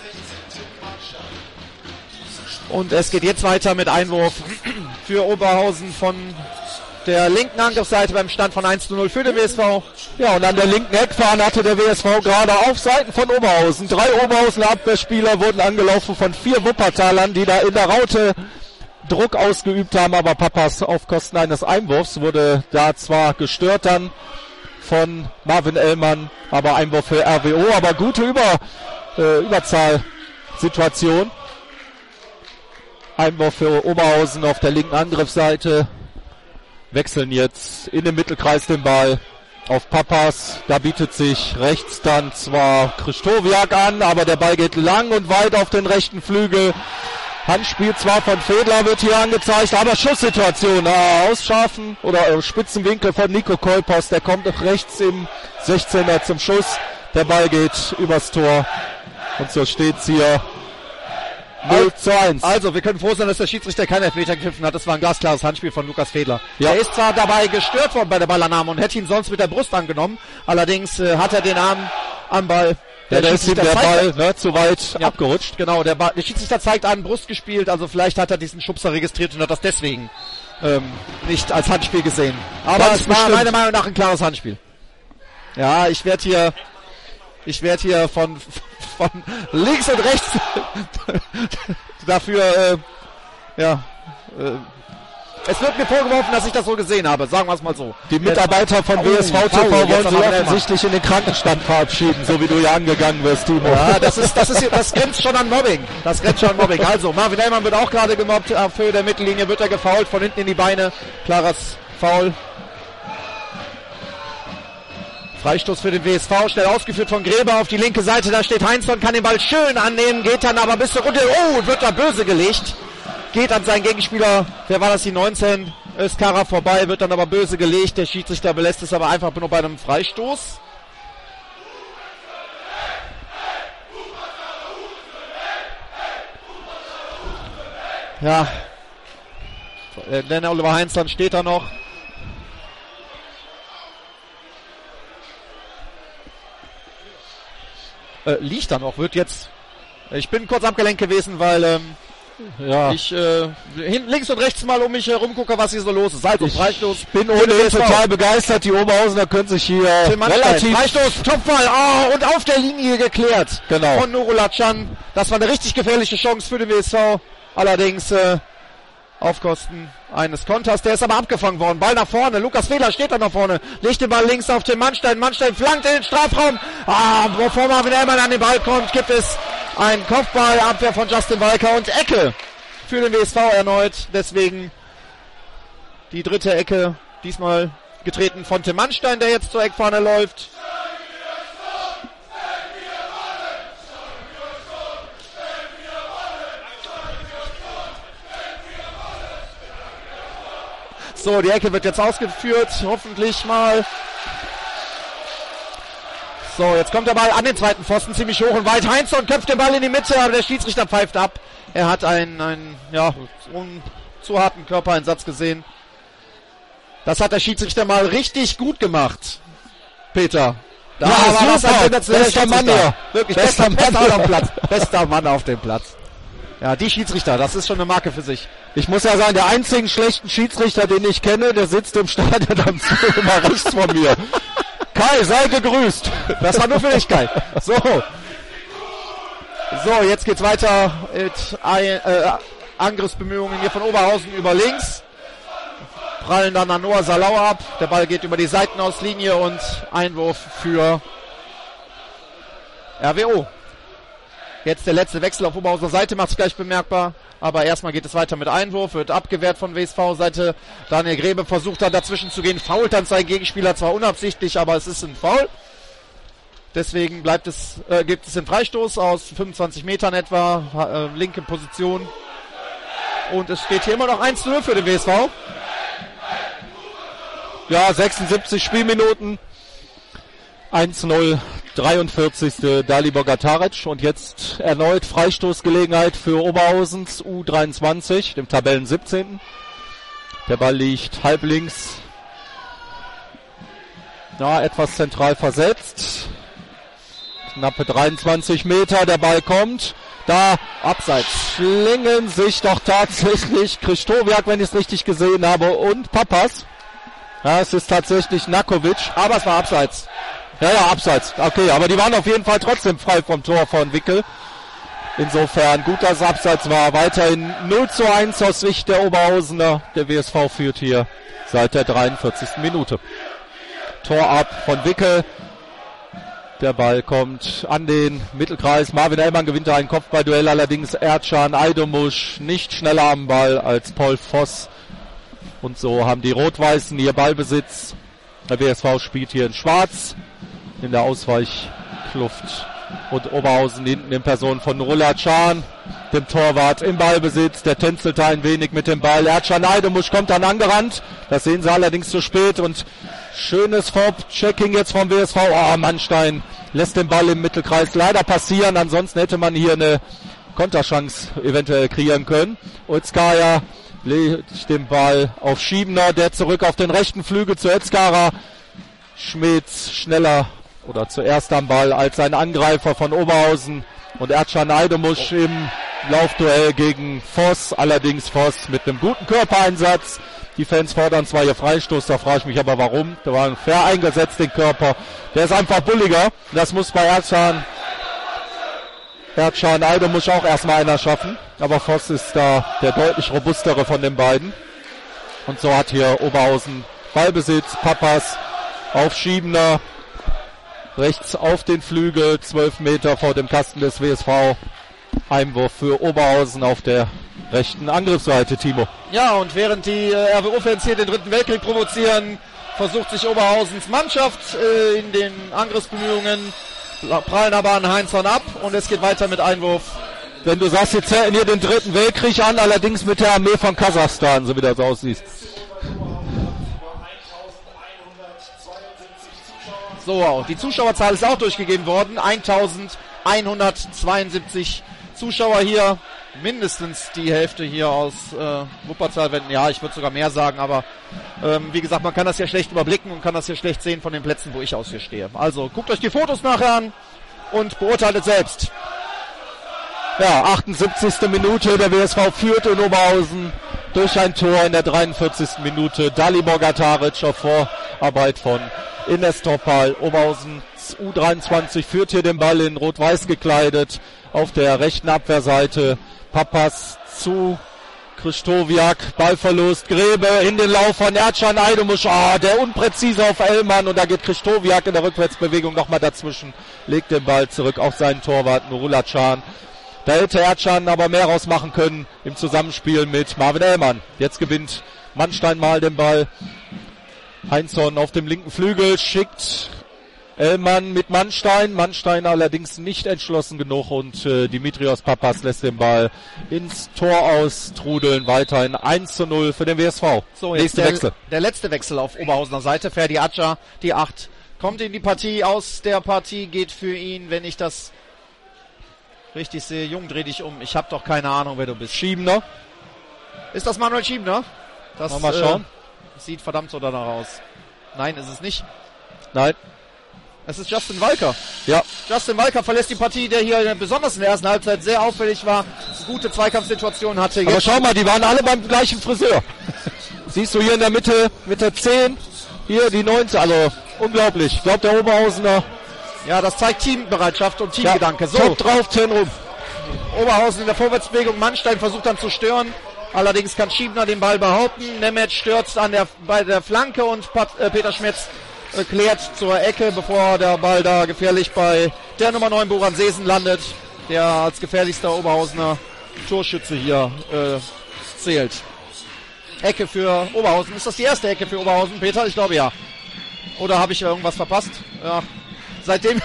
S2: Und es geht jetzt weiter mit Einwurf für Oberhausen von der linken Angriffsseite beim Stand von 1:0 für den WSV.
S1: Ja, und an der linken Eckfahne hatte der WSV gerade auf Seiten von Oberhausen. 3 Oberhausener Abwehrspieler wurden angelaufen von 4 Wuppertalern, die da in der Raute Druck ausgeübt haben, aber Papas auf Kosten eines Einwurfs wurde da zwar gestört dann von Marvin Ellmann, aber Einwurf für RWO, aber gute Überzahlsituation. Einwurf für Oberhausen auf der linken Angriffsseite. Wechseln jetzt in den Mittelkreis den Ball auf Papas. Da bietet sich rechts dann zwar Krystowiak an, aber der Ball geht lang und weit auf den rechten Flügel. Handspiel zwar von Fedler wird hier angezeigt, aber Schusssituation ausscharfen oder Spitzenwinkel von Nico Kolpos, der kommt rechts im 16er zum Schuss. Der Ball geht übers Tor und so steht's hier 0:1.
S2: Also, wir können froh sein, dass der Schiedsrichter keinen Elfmeter gepfiffen hat. Das war ein glasklares Handspiel von Lukas Fedler.
S1: Ja.
S2: Er ist zwar dabei gestört worden bei der Ballannahme und hätte ihn sonst mit der Brust angenommen. Allerdings hat er den Arm am Ball.
S1: Der ist ihm der Ball zu weit abgerutscht.
S2: Genau, der Schiedsrichter zeigt an, Brust gespielt. Also vielleicht hat er diesen Schubser registriert und hat das deswegen nicht als Handspiel gesehen. Aber
S1: Ganz
S2: es war
S1: bestimmt.
S2: meiner Meinung nach ein klares Handspiel. Ja, ich werde hier von links und rechts Es wird mir vorgeworfen, dass ich das so gesehen habe, sagen wir es mal so.
S1: Die Mitarbeiter von WSV TV wollen sich offensichtlich in den Krankenstand verabschieden, so wie du ja angegangen wirst, Timo.
S2: Ja, das grenzt schon an Mobbing. Das grenzt schon an Mobbing. Also, Marvin Hellmann wird auch gerade gemobbt. Auf Höhe der Mittellinie wird er gefoult, von hinten in die Beine. Klares Foul. Freistoß für den WSV, schnell ausgeführt von Gräber auf die linke Seite. Da steht Heinzson, kann den Ball schön annehmen, geht dann aber bis zur Runde. Oh, wird da böse gelegt. Geht an seinen Gegenspieler, wer war das, die 19? Özkara vorbei, wird dann aber böse gelegt. Der Schiedsrichter belässt es aber einfach nur bei einem Freistoß. Ja, Lenner Oliver Heinzson steht da noch. Liegt da noch, wird jetzt... Ich bin kurz abgelenkt gewesen, weil ich links und rechts mal um mich herum gucke, was hier so los ist. Also Freistoß.
S1: Ich bin ohnehin total begeistert. Die Oberhausener können sich hier relativ...
S2: Freistoß, Topfball, und auf der Linie geklärt.
S1: Genau.
S2: Von Nurullah Can. Das war eine richtig gefährliche Chance für den WSV. Allerdings auf Kosten eines Konters. Der ist aber abgefangen worden. Ball nach vorne. Lukas Fehler steht da nach vorne. Legt den Ball links auf den Mannstein. Mannstein flankt in den Strafraum. Bevor Marvin Hellmann an den Ball kommt, gibt es ein Kopfball. Abwehr von Justin Walker und Ecke für den WSV erneut. Deswegen die dritte Ecke. Diesmal getreten von Tim Mannstein, der jetzt zur Eckfahne läuft. So, die Ecke wird jetzt ausgeführt, hoffentlich mal. So, jetzt kommt der Ball an den zweiten Pfosten, ziemlich hoch und weit. Heinzson köpft den Ball in die Mitte, aber der Schiedsrichter pfeift ab. Er hat einen zu harten Körpereinsatz gesehen. Das hat der Schiedsrichter mal richtig gut gemacht, Peter.
S1: Da war das ein bester Mann hier.
S2: Wirklich, bester Mann auf dem Platz. Bester Mann auf dem Platz. Ja, die Schiedsrichter, das ist schon eine Marke für sich.
S1: Ich muss ja sagen, der einzige schlechten Schiedsrichter, den ich kenne, der sitzt im Stadion am Zug immer rechts von mir. Kai, sei gegrüßt.
S2: Das war nur für dich, Kai. So, jetzt geht's weiter mit Angriffsbemühungen hier von Oberhausen über links. Prallen dann an Noah Salau ab. Der Ball geht über die Seitenauslinie und Einwurf für RWO. Jetzt der letzte Wechsel auf Oberhauser Seite, macht sich gleich bemerkbar. Aber erstmal geht es weiter mit Einwurf, wird abgewehrt von WSV-Seite. Daniel Grebe versucht dann dazwischen zu gehen, fault dann seinen Gegenspieler, zwar unabsichtlich, aber es ist ein Foul. Deswegen gibt es den Freistoß aus 25 Metern etwa, linke Position. Und es steht hier immer noch 1-0 für den WSV.
S1: Ja, 76 Spielminuten. 1-0, 43. Dalibor Gataric und jetzt erneut Freistoßgelegenheit für Oberhausens U23, dem Tabellen 17. Der Ball liegt halblinks, etwas zentral versetzt. Knappe 23 Meter, der Ball kommt. Da abseits schlingen sich doch tatsächlich Krystowiak, wenn ich es richtig gesehen habe, und Papas. Ja, es ist tatsächlich Nakovic, aber es war abseits. Ja, abseits. Okay, aber die waren auf jeden Fall trotzdem frei vom Tor von Wickel. Insofern gut, dass es abseits war. Weiterhin 0-1 aus Sicht der Oberhausener. Der WSV führt hier seit der 43. Minute. Tor ab von Wickel. Der Ball kommt an den Mittelkreis. Marvin Hellmann gewinnt da ein Kopfballduell. Allerdings Ercan Aydomuş nicht schneller am Ball als Paul Voss. Und so haben die Rot-Weißen hier Ballbesitz. Der WSV spielt hier in Schwarz in der Ausweichkluft. Und Oberhausen hinten in Person von Nurullah Can, dem Torwart, im Ballbesitz. Der tänzelt da ein wenig mit dem Ball. Ercan Aydomuş kommt dann angerannt. Das sehen sie allerdings zu spät. Und schönes Vorchecking jetzt vom WSV. Mannstein lässt den Ball im Mittelkreis leider passieren. Ansonsten hätte man hier eine Konterchance eventuell kreieren können. Özkara legt den Ball auf Schiebener, der zurück auf den rechten Flügel zu Özkara. Schmitz schneller oder zuerst am Ball als sein Angreifer von Oberhausen. Und Ercan Aydomuş im Laufduell gegen Voss. Allerdings Voss mit einem guten Körpereinsatz. Die Fans fordern zwar hier Freistoß, da frage ich mich aber warum. Der war fair eingesetzt, den Körper. Der ist einfach bulliger. Das muss bei Ercan Aydomuş auch erstmal einer schaffen. Aber Voss ist da der deutlich robustere von den beiden. Und so hat hier Oberhausen Ballbesitz. Pappas auf Schiebner. Rechts auf den Flügel. 12 Meter vor dem Kasten des WSV. Einwurf für Oberhausen auf der rechten Angriffsseite, Timo.
S2: Ja, und während die RWO-Fans hier den dritten Weltkrieg provozieren, versucht sich Oberhausens Mannschaft in den Angriffsbemühungen, prallen aber an Heinzhorn ab und es geht weiter mit Einwurf.
S1: Wenn du sagst, sie zählen hier den dritten Weltkrieg an, allerdings mit der Armee von Kasachstan, so wie das aussieht.
S2: So, die Zuschauerzahl ist auch durchgegeben worden. 1172 Zuschauer hier. Mindestens die Hälfte hier aus Wuppertal. Ja, ich würde sogar mehr sagen, aber wie gesagt, man kann das ja schlecht überblicken und kann das ja schlecht sehen von den Plätzen, wo ich aus hier stehe. Also guckt euch die Fotos nachher an und beurteilt es selbst.
S1: Ja, 78. Minute, der WSV führt in Oberhausen durch ein Tor in der 43. Minute. Dalibor Gataric auf Vorarbeit von Ines Topal. Oberhausen U23 führt hier den Ball in rot-weiß gekleidet auf der rechten Abwehrseite. Pappas zu Christowiak, Ballverlust, Grebe in den Lauf von Ercan Aydomusch, der unpräzise auf Ellmann und da geht Christowiak in der Rückwärtsbewegung nochmal dazwischen, legt den Ball zurück auf seinen Torwart Nurullah Can. Da hätte Ercan aber mehr rausmachen können im Zusammenspiel mit Marvin Ellmann. Jetzt gewinnt Mannstein mal den Ball. Heinzhorn auf dem linken Flügel schickt Ellmann mit Mannstein. Mannstein allerdings nicht entschlossen genug und Dimitrios Pappas lässt den Ball ins Tor austrudeln. Weiterhin 1:0 für den WSV.
S2: So, jetzt Wechsel. Der letzte Wechsel auf Oberhausener Seite. Ferdi Acar, die 8, kommt in die Partie. Aus der Partie geht für ihn, wenn ich das richtig sehe. Jung, dreh dich um. Ich habe doch keine Ahnung, wer du bist.
S1: Schiebner.
S2: Ist das Manuel Schiebner? Das
S1: mal schauen.
S2: Sieht verdammt so danach aus. Nein, ist es nicht.
S1: Nein.
S2: Es ist Justin Walker.
S1: Ja.
S2: Justin Walker verlässt die Partie, der hier besonders in der ersten Halbzeit sehr auffällig war. Gute Zweikampfsituationen hatte.
S1: Aber schau mal, die waren alle beim gleichen Friseur. Siehst du hier in der Mitte mit der 10, hier die 19, also unglaublich. Ich glaube, der Oberhausener.
S2: Ja, das zeigt Teambereitschaft und Teamgedanke.
S1: Ja, so, Top drauf, 10 rum.
S2: Oberhausen in der Vorwärtsbewegung. Mannstein versucht dann zu stören. Allerdings kann Schiebner den Ball behaupten. Nemec stürzt bei der Flanke und Peter Schmetz klärt zur Ecke, bevor der Ball da gefährlich bei der Nummer 9 Boran Sesen landet, der als gefährlichster Oberhausener Torschütze hier zählt. Ecke für Oberhausen. Ist das die erste Ecke für Oberhausen, Peter? Ich glaube ja. Oder habe ich irgendwas verpasst? Ja. Seitdem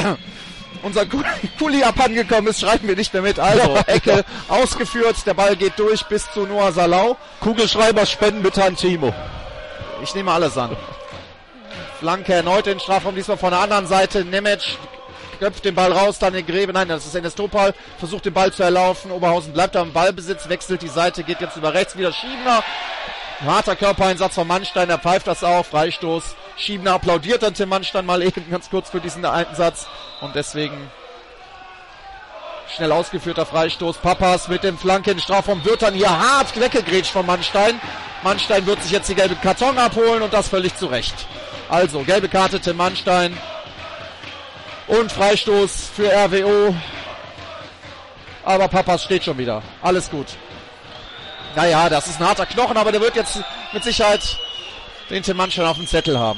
S2: unser Kuli abhandengekommen ist, schreiben wir nicht mehr mit. Also, Ecke ausgeführt, der Ball geht durch bis zu Noah Salau.
S1: Kugelschreiber spenden bitte an Timo.
S2: Ich nehme alles an. Flanke erneut in den Strafraum, diesmal von der anderen Seite. Nemec köpft den Ball raus, dann in Grebe. Nein, das ist Enes Topal. Versucht den Ball zu erlaufen. Oberhausen bleibt da im Ballbesitz, wechselt die Seite, geht jetzt über rechts wieder Schiebner. Harter Körpereinsatz von Mannstein, der pfeift das auf. Freistoß. Schiebner applaudiert dann Tim Mannstein mal eben ganz kurz für diesen Einsatz. Und deswegen schnell ausgeführter Freistoß. Pappas mit dem Flanke in den Strafraum wird dann hier hart weggegrätscht von Mannstein. Mannstein wird sich jetzt die gelbe Karton abholen und das völlig zu Recht. Also, gelbe Karte Tim Mannstein. Und Freistoß für RWO. Aber Pappas steht schon wieder. Alles gut. Naja, das ist ein harter Knochen, aber der wird jetzt mit Sicherheit den Tim Mannstein auf dem Zettel haben.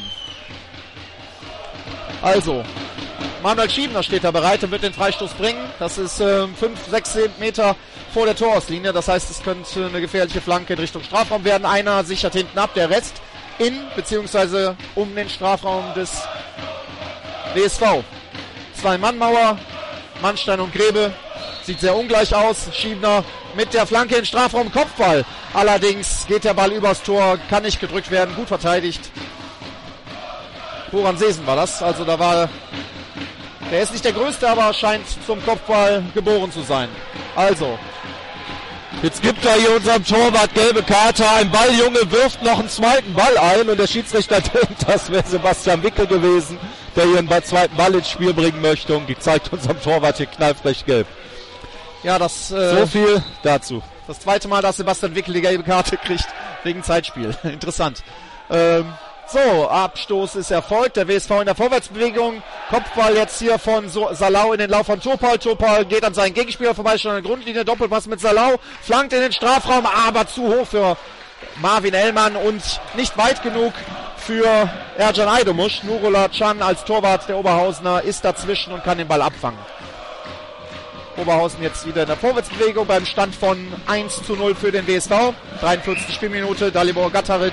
S2: Also, Manuel Schiebner steht da bereit und wird den Freistoß bringen. Das ist 5, 6 Meter vor der Torauslinie. Das heißt, es könnte eine gefährliche Flanke in Richtung Strafraum werden. Einer sichert hinten ab, der Rest in bzw. um den Strafraum des WSV. 2-Mann-Mauer, Mannstein und Grebe. Sieht sehr ungleich aus. Schiebner mit der Flanke in den Strafraum, Kopfball. Allerdings geht der Ball übers Tor, kann nicht gedrückt werden, gut verteidigt. Boran Sesen war das, also der ist nicht der Größte, aber scheint zum Kopfball geboren zu sein. Also,
S1: jetzt gibt er hier unserem Torwart gelbe Karte. Ein Balljunge wirft noch einen zweiten Ball ein und der Schiedsrichter denkt, das wäre Sebastian Wickel gewesen, der hier einen zweiten Ball ins Spiel bringen möchte und die zeigt unserem Torwart hier knallfrech gelb.
S2: Ja,
S1: so viel dazu.
S2: Das zweite Mal, dass Sebastian Wickel die gelbe Karte kriegt, wegen Zeitspiel. Interessant. So, Abstoß ist erfolgt. Der WSV in der Vorwärtsbewegung. Kopfball jetzt hier von Salau in den Lauf von Topal. Topal geht an seinen Gegenspieler vorbei, schon an der Grundlinie. Doppelpass mit Salau. Flankt in den Strafraum, aber zu hoch für Marvin Ellmann und nicht weit genug für Ercan Aydomuş. Nurullah Can als Torwart der Oberhausener ist dazwischen und kann den Ball abfangen. Oberhausen jetzt wieder in der Vorwärtsbewegung beim Stand von 1:0 für den WSV. 43. Spielminute, Dalibor Gataric.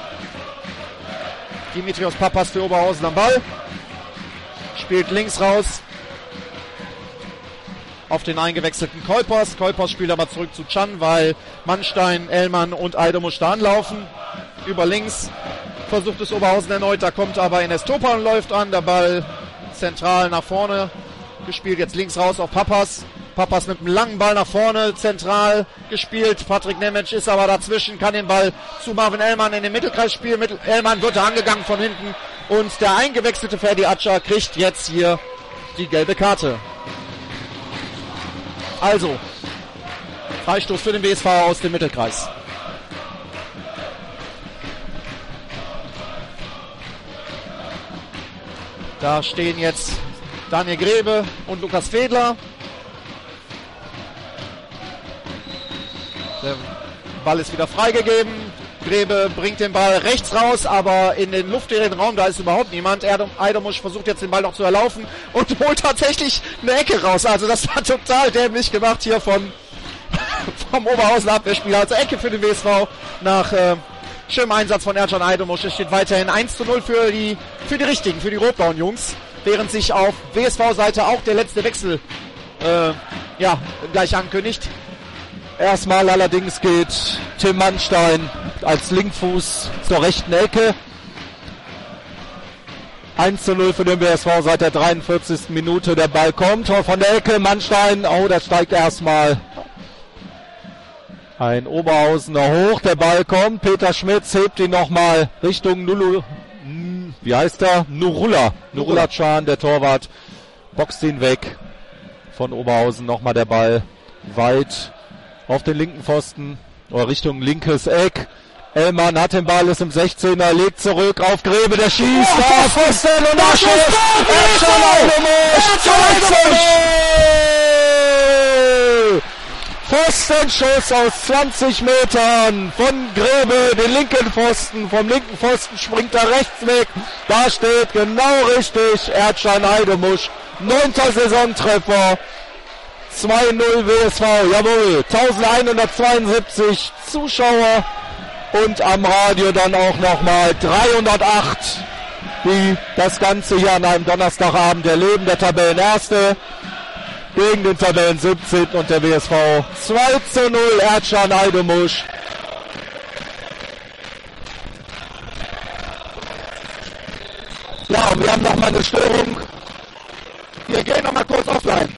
S2: Dimitrios Papas für Oberhausen am Ball. Spielt links raus auf den eingewechselten Kuipers. Kuipers spielt aber zurück zu Can, weil Mannstein, Ellmann und Aydomuş da anlaufen. Über links versucht es Oberhausen erneut, da kommt aber Enes Topa und läuft an. Der Ball zentral nach vorne gespielt, jetzt links raus auf Papas. Papas mit einem langen Ball nach vorne, zentral gespielt. Patrick Nemec ist aber dazwischen, kann den Ball zu Marvin Ellmann in den Mittelkreis spielen. Ellmann wird da angegangen von hinten und der eingewechselte Ferdi Acar kriegt jetzt hier die gelbe Karte. Also, Freistoß für den WSV aus dem Mittelkreis. Da stehen jetzt Daniel Grebe und Lukas Fedler. Der Ball ist wieder freigegeben. Grebe bringt den Ball rechts raus, aber in den luftleeren Raum, da ist überhaupt niemand. Aydomuş versucht jetzt den Ball noch zu erlaufen und holt tatsächlich eine Ecke raus. Also das war total dämlich gemacht hier vom Oberhausen Abwehrspieler. Also Ecke für den WSV nach schönem Einsatz von Ercan Aydomuş. Es steht weiterhin 1:0 für die Richtigen, für die rot-blauen Jungs. Während sich auf WSV-Seite auch der letzte Wechsel gleich ankündigt.
S1: Erstmal allerdings geht Tim Mannstein als Linkfuß zur rechten Ecke. 1:0 für den WSV seit der 43. Minute. Der Ball kommt von der Ecke. Mannstein, da steigt erstmal ein Oberhausener hoch. Der Ball kommt. Peter Schmitz hebt ihn nochmal Richtung Nurullah Can, der Torwart, boxt ihn weg. Von Oberhausen nochmal der Ball weit auf den linken Pfosten oder Richtung linkes Eck. Ellmann hat den Ball, ist im 16er, legt zurück auf Grebe, der schießt auf Pfosten und da schießt Pfostenschuss aus 20 Metern von Grebe, den linken Pfosten, vom linken Pfosten springt er rechts weg, da steht genau richtig Ercan Aydomuş, 9. Saisontreffer. 2:0 WSV, jawohl, 1172 Zuschauer und am Radio dann auch nochmal 308, die das Ganze hier an einem Donnerstagabend erleben. Der Tabellenerste gegen den Tabellen 17. und der WSV 2:0 Ercan Aydomuş. Ja, wir haben nochmal eine Störung. Wir gehen nochmal kurz offline.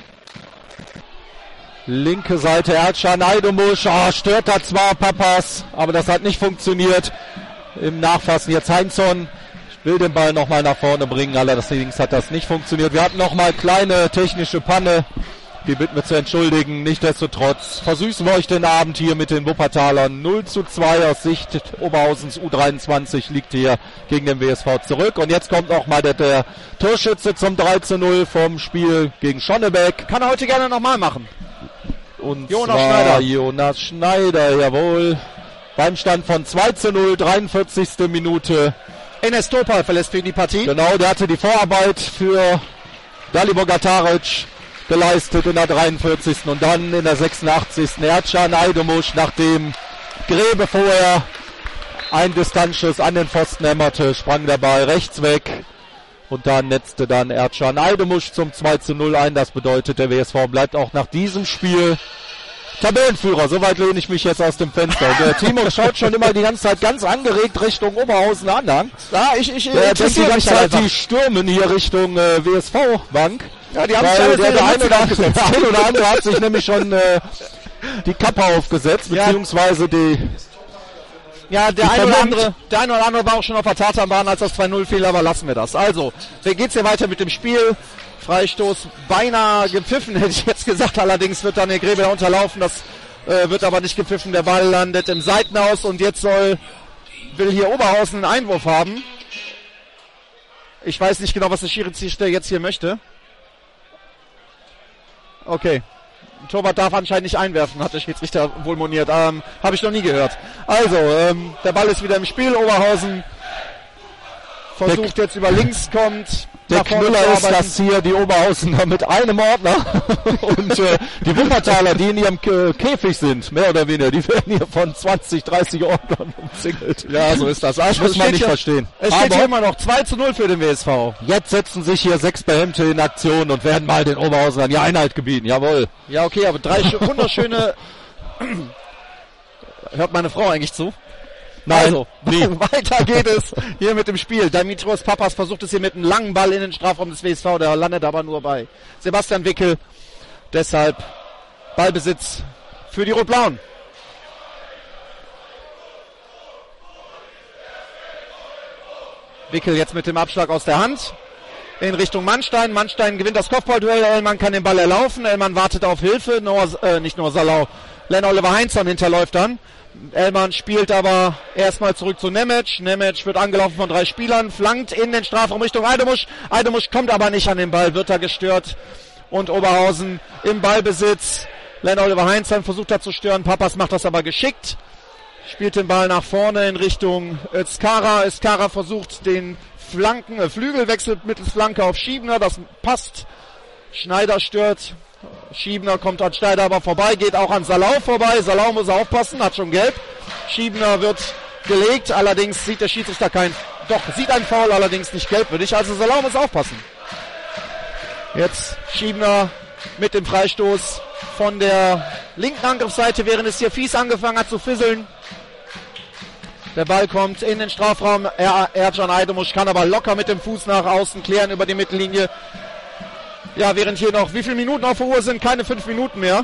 S1: Linke Seite Ercan Aydomuş, stört da zwar Papas, aber das hat nicht funktioniert. Im Nachfassen jetzt Heinzson will den Ball nochmal nach vorne bringen, allerdings hat das nicht funktioniert. Wir hatten nochmal kleine technische Panne, die bitten wir zu entschuldigen. Nichtsdestotrotz versüßen wir euch den Abend hier mit den Wuppertalern. 0:2 aus Sicht Oberhausens U23 liegt hier gegen den WSV zurück. Und jetzt kommt auch mal der Torschütze zum 3:0 vom Spiel gegen Schonnebeck.
S2: Kann er heute gerne nochmal machen.
S1: Und Jonas Schneider, jawohl. Beim Stand von 2:0, 43. Minute.
S2: Enes Topa verlässt für die Partie.
S1: Genau, der hatte die Vorarbeit für Dalibor Gataric geleistet in der 43. Und dann in der 86. Ercan Aydomuş, nachdem Grebe vorher einen Distanzschuss an den Pfosten hämmerte, sprang der Ball rechts weg. Und da netzte dann Ercan Aydomuş zum 2:0 ein. Das bedeutet, der WSV bleibt auch nach diesem Spiel Tabellenführer. Soweit lehne ich mich jetzt aus dem Fenster. Und der Timo schaut schon immer die ganze Zeit ganz angeregt Richtung Oberhausen an. Ja,
S2: ich
S1: der denkt die ganze Zeit, die stürmen hier Richtung WSV-Bank.
S2: Ja, die haben sich alles
S1: der eine oder andere hat sich nämlich schon die Kappe aufgesetzt, beziehungsweise die...
S2: Ja, der eine oder andere war auch schon auf der Tatanbahn, als das 2:0 fiel, aber lassen wir das. Also, wie geht's hier weiter mit dem Spiel? Freistoß beinahe gepfiffen, hätte ich jetzt gesagt. Allerdings wird dann der Grebe da unterlaufen. Das wird aber nicht gepfiffen. Der Ball landet im Seitenhaus und jetzt will hier Oberhausen einen Einwurf haben. Ich weiß nicht genau, was der Schiedsrichter jetzt hier möchte. Okay. Torwart darf anscheinend nicht einwerfen, hat der Schiedsrichter wohl moniert. Habe ich noch nie gehört. Also, der Ball ist wieder im Spiel. Oberhausen versucht jetzt über links, kommt.
S1: Der Knüller ist, dass hier die Oberhausener mit einem Ordner und die Wuppertaler, die in ihrem Käfig sind, mehr oder weniger, die werden hier von 20, 30 Ordnern umzingelt.
S2: Ja, so ist das. Also
S1: muss man nicht verstehen.
S2: Es steht hier immer noch 2:0 für den WSV.
S1: Jetzt setzen sich hier 6 Behemte in Aktion und werden mal den Oberhausenern die Einheit gebieten. Jawohl.
S2: Ja, okay, aber 3 wunderschöne... Hört meine Frau eigentlich zu?
S1: Nein,
S2: also, weiter geht es hier mit dem Spiel. Dimitrios Papas versucht es hier mit einem langen Ball in den Strafraum des WSV, der landet aber nur bei Sebastian Wickel. Deshalb Ballbesitz für die Rot-Blauen. Wickel jetzt mit dem Abschlag aus der Hand in Richtung Mannstein. Mannstein gewinnt das Kopfballduell. Ellmann kann den Ball erlaufen. Ellmann wartet auf Hilfe. Nicht nur Salau. Len Oliver Heinzson hinterläuft dann. Ellmann spielt aber erstmal zurück zu Nemec. Nemec wird angelaufen von 3 Spielern, flankt in den Strafraum Richtung Eidemusch. Eidemusch kommt aber nicht an den Ball, wird da gestört. Und Oberhausen im Ballbesitz. Len Oliver Heinzson versucht da zu stören. Papas macht das aber geschickt. Spielt den Ball nach vorne in Richtung Özkara. Özkara versucht den Flügel, wechselt mittels Flanke auf Schiebner. Das passt. Schneider stört. Schiebner kommt an Schneider aber vorbei, geht auch an Salau vorbei. Salau muss aufpassen, hat schon gelb. Schiebner wird gelegt, allerdings sieht der Schiedsrichter sieht ein Foul, allerdings nicht gelbwürdig. Also Salau muss aufpassen. Jetzt Schiebner mit dem Freistoß von der linken Angriffsseite, während es hier fies angefangen hat zu fisseln. Der Ball kommt in den Strafraum. Ercan Eidemusch kann aber locker mit dem Fuß nach außen klären über die Mittellinie. Ja, während hier noch, wie viele Minuten auf der Uhr sind? Keine 5 Minuten mehr.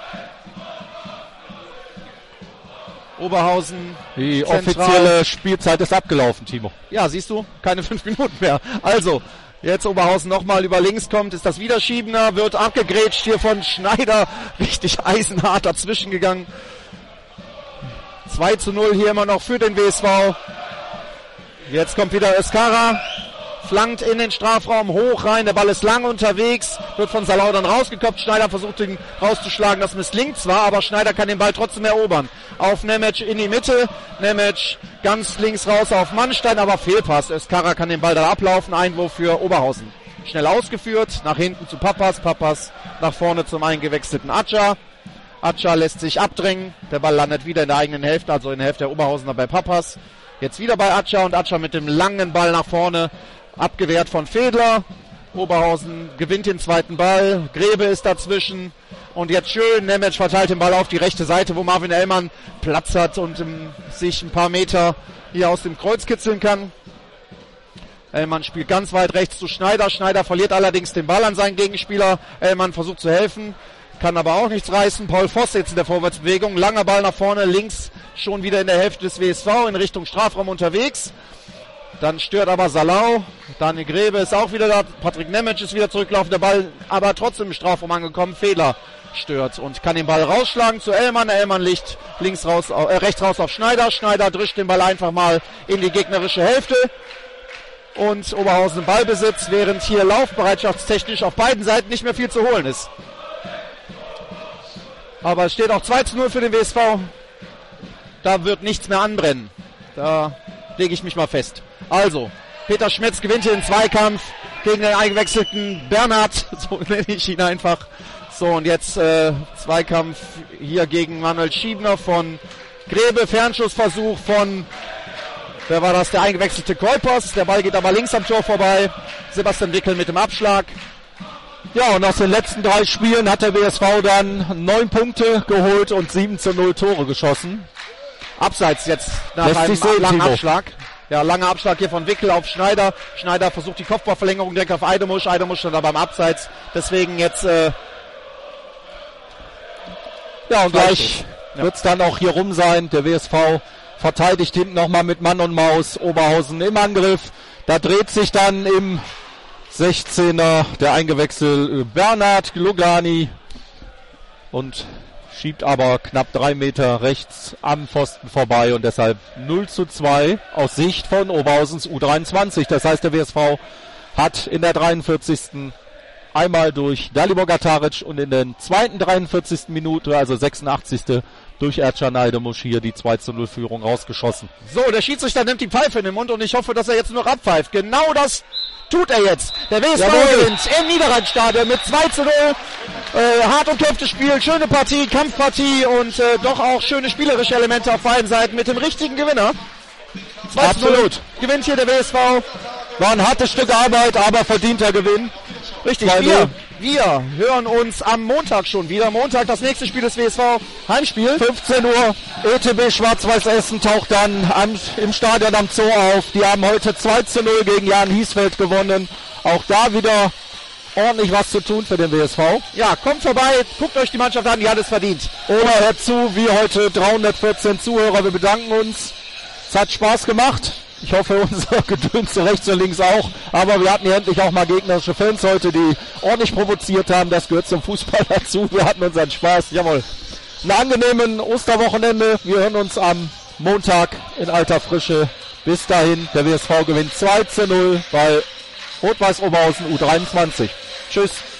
S2: Oberhausen.
S1: Die offizielle Spielzeit ist abgelaufen, Timo.
S2: Ja, siehst du, keine 5 Minuten mehr. Also, jetzt Oberhausen nochmal über links kommt, ist das wieder Schiebner, wird abgegrätscht hier von Schneider. Richtig eisenhart dazwischen gegangen. 2:0 hier immer noch für den WSV. Jetzt kommt wieder Özkara. Flankt in den Strafraum, hoch rein, der Ball ist lang unterwegs, wird von Salau dann rausgeköpft, Schneider versucht ihn rauszuschlagen, das misslingt zwar, aber Schneider kann den Ball trotzdem erobern. Auf Nemec in die Mitte, Nemec ganz links raus auf Mannstein, aber Fehlpass, Özkara kann den Ball da ablaufen, Einwurf für Oberhausen. Schnell ausgeführt, nach hinten zu Papas, Papas nach vorne zum eingewechselten Acha. Acha lässt sich abdrängen, der Ball landet wieder in der eigenen Hälfte, also in der Hälfte der Oberhausener bei Papas. Jetzt wieder bei Acha und Acha mit dem langen Ball nach vorne. Abgewehrt von Fedler. Oberhausen gewinnt den zweiten Ball. Grebe ist dazwischen. Und jetzt schön. Nemec verteilt den Ball auf die rechte Seite, wo Marvin Ellmann Platz hat und sich ein paar Meter hier aus dem Kreuz kitzeln kann. Ellmann spielt ganz weit rechts zu Schneider. Schneider verliert allerdings den Ball an seinen Gegenspieler. Ellmann versucht zu helfen. Kann aber auch nichts reißen. Paul Voss jetzt in der Vorwärtsbewegung. Langer Ball nach vorne. Links schon wieder in der Hälfte des WSV in Richtung Strafraum unterwegs. Dann stört aber Salau. Daniel Grebe ist auch wieder da. Patrick Nemec ist wieder zurückgelaufen. Der Ball aber trotzdem im Strafraum angekommen. Fehler stört und kann den Ball rausschlagen zu Ellmann. Ellmann liegt rechts raus auf Schneider. Schneider drischt den Ball einfach mal in die gegnerische Hälfte. Und Oberhausen Ballbesitz, während hier laufbereitschaftstechnisch auf beiden Seiten nicht mehr viel zu holen ist. Aber es steht auch 2:0 für den WSV. Da wird nichts mehr anbrennen. Da lege ich mich mal fest. Also, Peter Schmitz gewinnt hier den Zweikampf gegen den eingewechselten Bernhard, so nenne ich ihn einfach. So, und jetzt Zweikampf hier gegen Manuel Schiebner von Grebe, Fernschussversuch von, wer war das, der eingewechselte Kuipers. Der Ball geht aber links am Tor vorbei. Sebastian Wickel mit dem Abschlag.
S1: Ja, und aus den letzten 3 Spielen hat der WSV dann 9 Punkte geholt und 7:0 Tore geschossen.
S2: Abseits jetzt nach einem langen Abschlag. Ja, langer Abschlag hier von Wickel auf Schneider. Schneider versucht die Kopfballverlängerung direkt auf Eidemusch. Eidemusch dann aber im Abseits. Deswegen jetzt
S1: ja, und gleich wird's dann auch hier rum sein. Der WSV verteidigt hinten nochmal mit Mann und Maus. Oberhausen im Angriff. Da dreht sich dann im 16er der eingewechselte Bernhard Lugani und schiebt aber knapp 3 Meter rechts am Pfosten vorbei und deshalb 0:2 aus Sicht von Oberhausens U23. Das heißt, der WSV hat in der 43. Einmal durch Dalibor Gataric und in der zweiten 43. Minute, also 86. durch Ercan Aydemoshir die 2:0 rausgeschossen.
S2: So, der Schiedsrichter nimmt die Pfeife in den Mund und ich hoffe, dass er jetzt nur abpfeift. Genau das tut er jetzt. Der WSV gewinnt im Niederrheinstadion mit 2:0. Hart umkämpftes Spiel, schöne Partie, Kampfpartie und doch auch schöne spielerische Elemente auf beiden Seiten mit dem richtigen Gewinner. 2:0
S1: Absolut.
S2: Gewinnt hier der WSV.
S1: War ein hartes Stück Arbeit, aber verdienter Gewinn.
S2: Richtig, wir hören uns am Montag schon wieder. Montag das nächste Spiel des WSV. Heimspiel.
S1: 15 Uhr. ETB Schwarz-Weiß Essen taucht dann im Stadion am Zoo auf. Die haben heute 2:0 gegen Jan Hiesfeld gewonnen. Auch da wieder ordentlich was zu tun für den WSV.
S2: Ja, kommt vorbei, guckt euch die Mannschaft an, die hat es verdient.
S1: Oder hört zu, wie heute 314 Zuhörer. Wir bedanken uns. Es hat Spaß gemacht. Ich hoffe, unser Gedöns rechts und links auch. Aber wir hatten hier endlich auch mal gegnerische Fans heute, die ordentlich provoziert haben. Das gehört zum Fußball dazu. Wir hatten unseren Spaß. Jawohl. Ein angenehmen Osterwochenende. Wir hören uns am Montag in alter Frische. Bis dahin, der WSV gewinnt 2:0 bei Rot-Weiß Oberhausen U23. Tschüss.